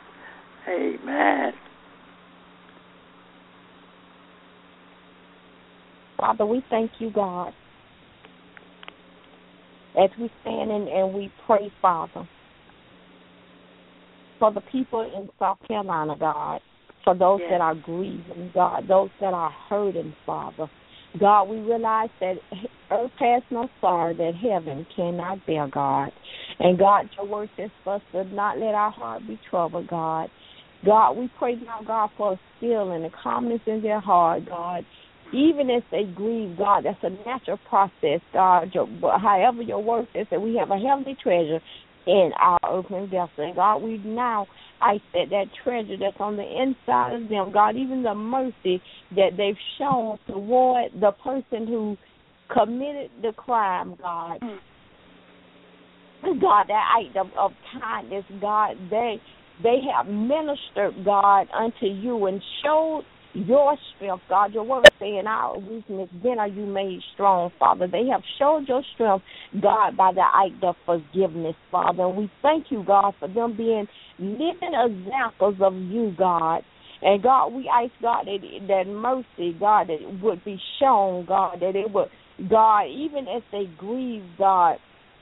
Amen. Father, we thank you, God, as we stand and we pray, Father, for the people in South Carolina, God, for those that are grieving, God, those that are hurting, Father. God, we realize that earth has no sorrow that heaven cannot bear, God. And God, your word says for us to not let our heart be troubled, God. God, we pray now, God, for a still and a calmness in their heart, God. Even as they grieve, God, that's a natural process, God. However, your word says that we have a heavenly treasure in our earthen vessel. And God, we now ask that treasure that's on the inside of them, God, even the mercy that they've shown toward the person who committed the crime, God. God, that act of kindness, God, they have ministered, God, unto you and showed your strength, God. Your word saying our weakness, then are you made strong, Father. They have showed your strength, God, by the act of forgiveness, Father. And we thank you, God, for them being living examples of you, God. And, God, we ask, God, that mercy, God, that it would be shown, God, that it would, God, even as they grieve, God,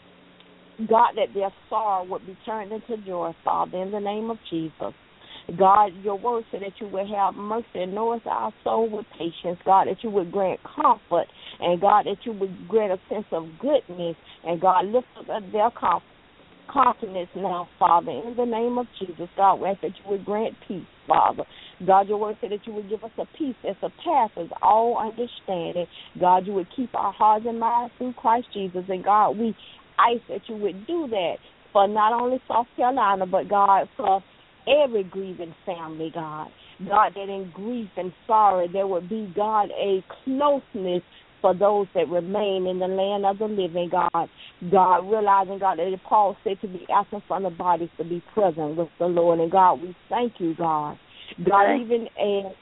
that their sorrow would be turned into joy, Father, in the name of Jesus. God, your word said that you would have mercy and nourish our soul with patience, God, that you would grant comfort, and, God, that you would grant a sense of goodness, and, God, lift up their confidence now, Father, in the name of Jesus. God, we ask that you would grant peace, Father. God, your word said that you would give us a peace that surpasses all understanding. God, you would keep our hearts and minds through Christ Jesus, and, God, we ask that you would do that for not only South Carolina, but, God, for every grieving family, God. God, that in grief and sorrow there would be, God, a closeness for those that remain in the land of the living, God. God, realizing, God, that Paul said to be absent from the bodies to be present with the Lord. And, God, we thank you, God. God, even as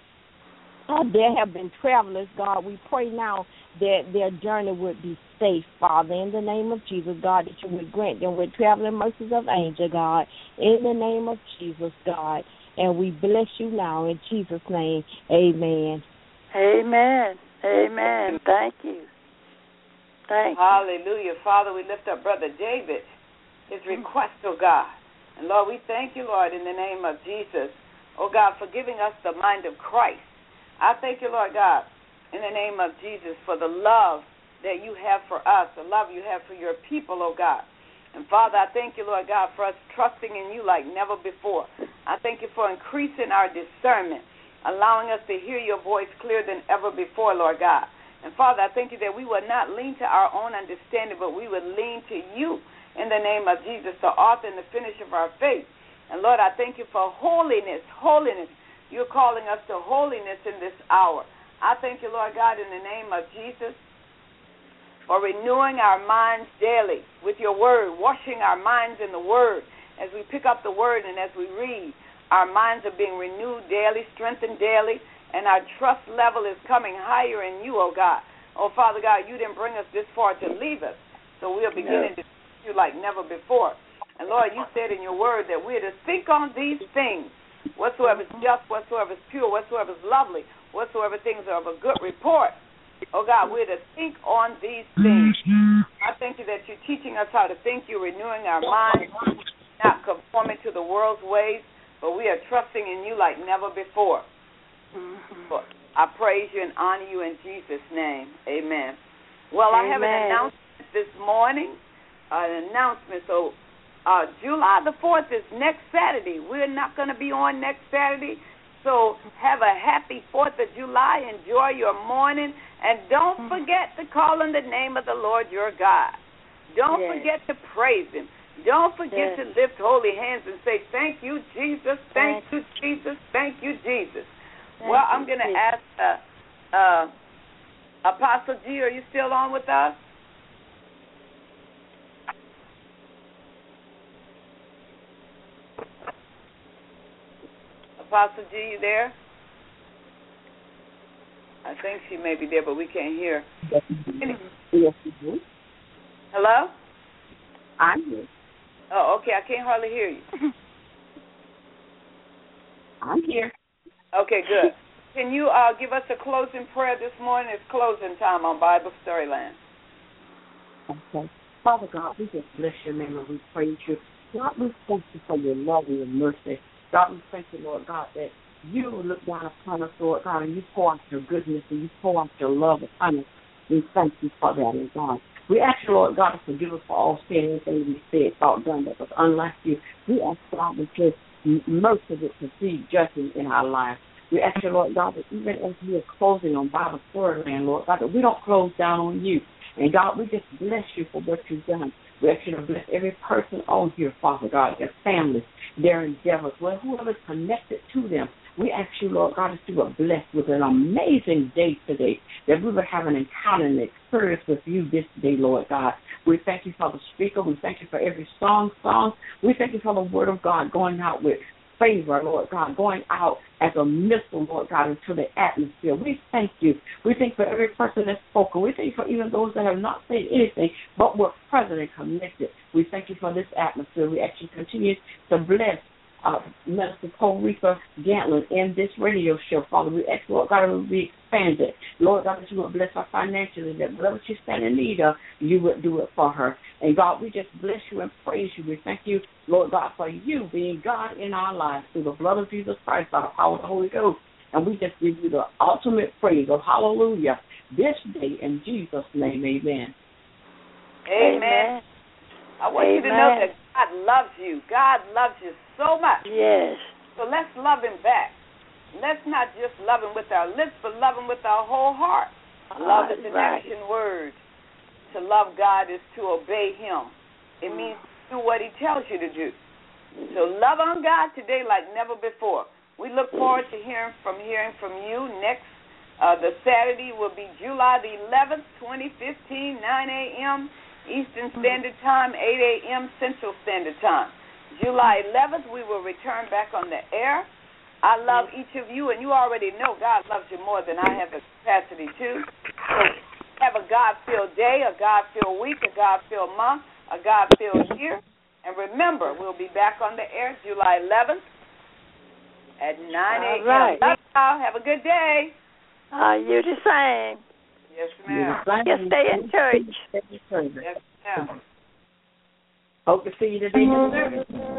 there have been travelers, God, we pray now that their journey would be safe, Father, in the name of Jesus, God, that you would grant them with traveling mercies of angel, God, in the name of Jesus, God. And we bless you now in Jesus' name. Amen. Amen. Amen. Thank you. Thank you. Hallelujah. Father, we lift up Brother David, his request, oh God. And, Lord, we thank you, Lord, in the name of Jesus, oh God, for giving us the mind of Christ. I thank you, Lord God, in the name of Jesus, for the love that you have for us, the love you have for your people, oh God. And, Father, I thank you, Lord God, for us trusting in you like never before. I thank you for increasing our discernment, allowing us to hear your voice clearer than ever before, Lord God. And, Father, I thank you that we would not lean to our own understanding, but we would lean to you in the name of Jesus, the author and the finisher of our faith. And, Lord, I thank you for holiness, holiness. You're calling us to holiness in this hour. I thank you, Lord God, in the name of Jesus, for renewing our minds daily with your word, washing our minds in the word. As we pick up the word and as we read, our minds are being renewed daily, strengthened daily, and our trust level is coming higher in you, oh God. Oh, Father God, you didn't bring us this far to leave us, so we are beginning to see you like never before. And, Lord, you said in your word that we're to think on these things, whatsoever is just, whatsoever is pure, whatsoever is lovely, whatsoever things are of a good report. Oh, God, we're to think on these things. I thank you that you're teaching us how to think. You're renewing our minds, not conforming to the world's ways, but we are trusting in you like never before. I praise you and honor you in Jesus' name. Amen. Well, I have an announcement this morning, So July the 4th is next Saturday. We're not going to be on next Saturday. So have a happy 4th of July. Enjoy your morning. And don't forget to call on the name of the Lord your God. Don't forget to praise him. Don't forget to lift holy hands and say, thank you, Jesus. Thank you, Jesus. Thank you, Jesus. Well, I'm going to ask Apostle G, are you still on with us? Apostle G, you there? I think she may be there, but we can't hear. Yes, you do. Hello? I'm here. Oh, okay. I can't hardly hear you. I'm here. Okay, good. Can you give us a closing prayer this morning? It's closing time on Bible Storyland. Okay. Father God, we just bless your name and we praise you. God, we thank you for your love and your mercy. God, we thank you, Lord God, that you look down upon us, Lord God, and you pour out your goodness and you pour out your love upon us. We thank you for that, Lord God. We ask you, Lord God, to forgive us for all sin, anything we said, thought, done that was unlike you. We ask God that your mercy would proceed judgment in our lives. We ask you, Lord God, that even as we are closing on Bible Word Land, Lord God, that we don't close down on you. And God, we just bless you for what you've done. We ask you to bless every person on here, Father God, their families, their endeavors, whoever is connected to them. We ask you, Lord God, that you were blessed with an amazing day today, that we would have an encounter and experience with you this day, Lord God. We thank you for the speaker. We thank you for every song. We thank you for the word of God going out with favor, Lord God, going out as a missile, Lord God, into the atmosphere. We thank you. We thank for every person that's spoken. We thank you for even those that have not said anything, but were present and connected. We thank you for this atmosphere. We actually continue to bless Minister Paul Reaper Gantlin in this radio show, Father. We ask, Lord God, it will be expanded. Lord God, that you would bless her financially, that whatever she stands in need of, you would do it for her. And God, we just bless you and praise you. We thank you, Lord God, for you being God in our lives through the blood of Jesus Christ, by the power of the Holy Ghost. And we just give you the ultimate praise of hallelujah this day in Jesus' name, amen. Amen. I want you to know that God loves you. God loves you so much. Yes. So let's love him back. Let's not just love him with our lips, but love him with our whole heart. Love is an action word. To love God is to obey him. It means do what he tells you to do. So love on God today like never before. We look forward to hearing from you next. The Saturday will be July the 11th, 2015, 9 a.m. Eastern Standard Time, 8 a.m. Central Standard Time. July 11th, we will return back on the air. I love each of you, and you already know God loves you more than I have the capacity to. So have a God-filled day, a God-filled week, a God-filled month, a God-filled year. And remember, we'll be back on the air July 11th at 9 a.m. Right. Love y'all. Have a good day. You the same. Yes, ma'am. Just stay in church. Yes, ma'am. Hope to see you today in the service.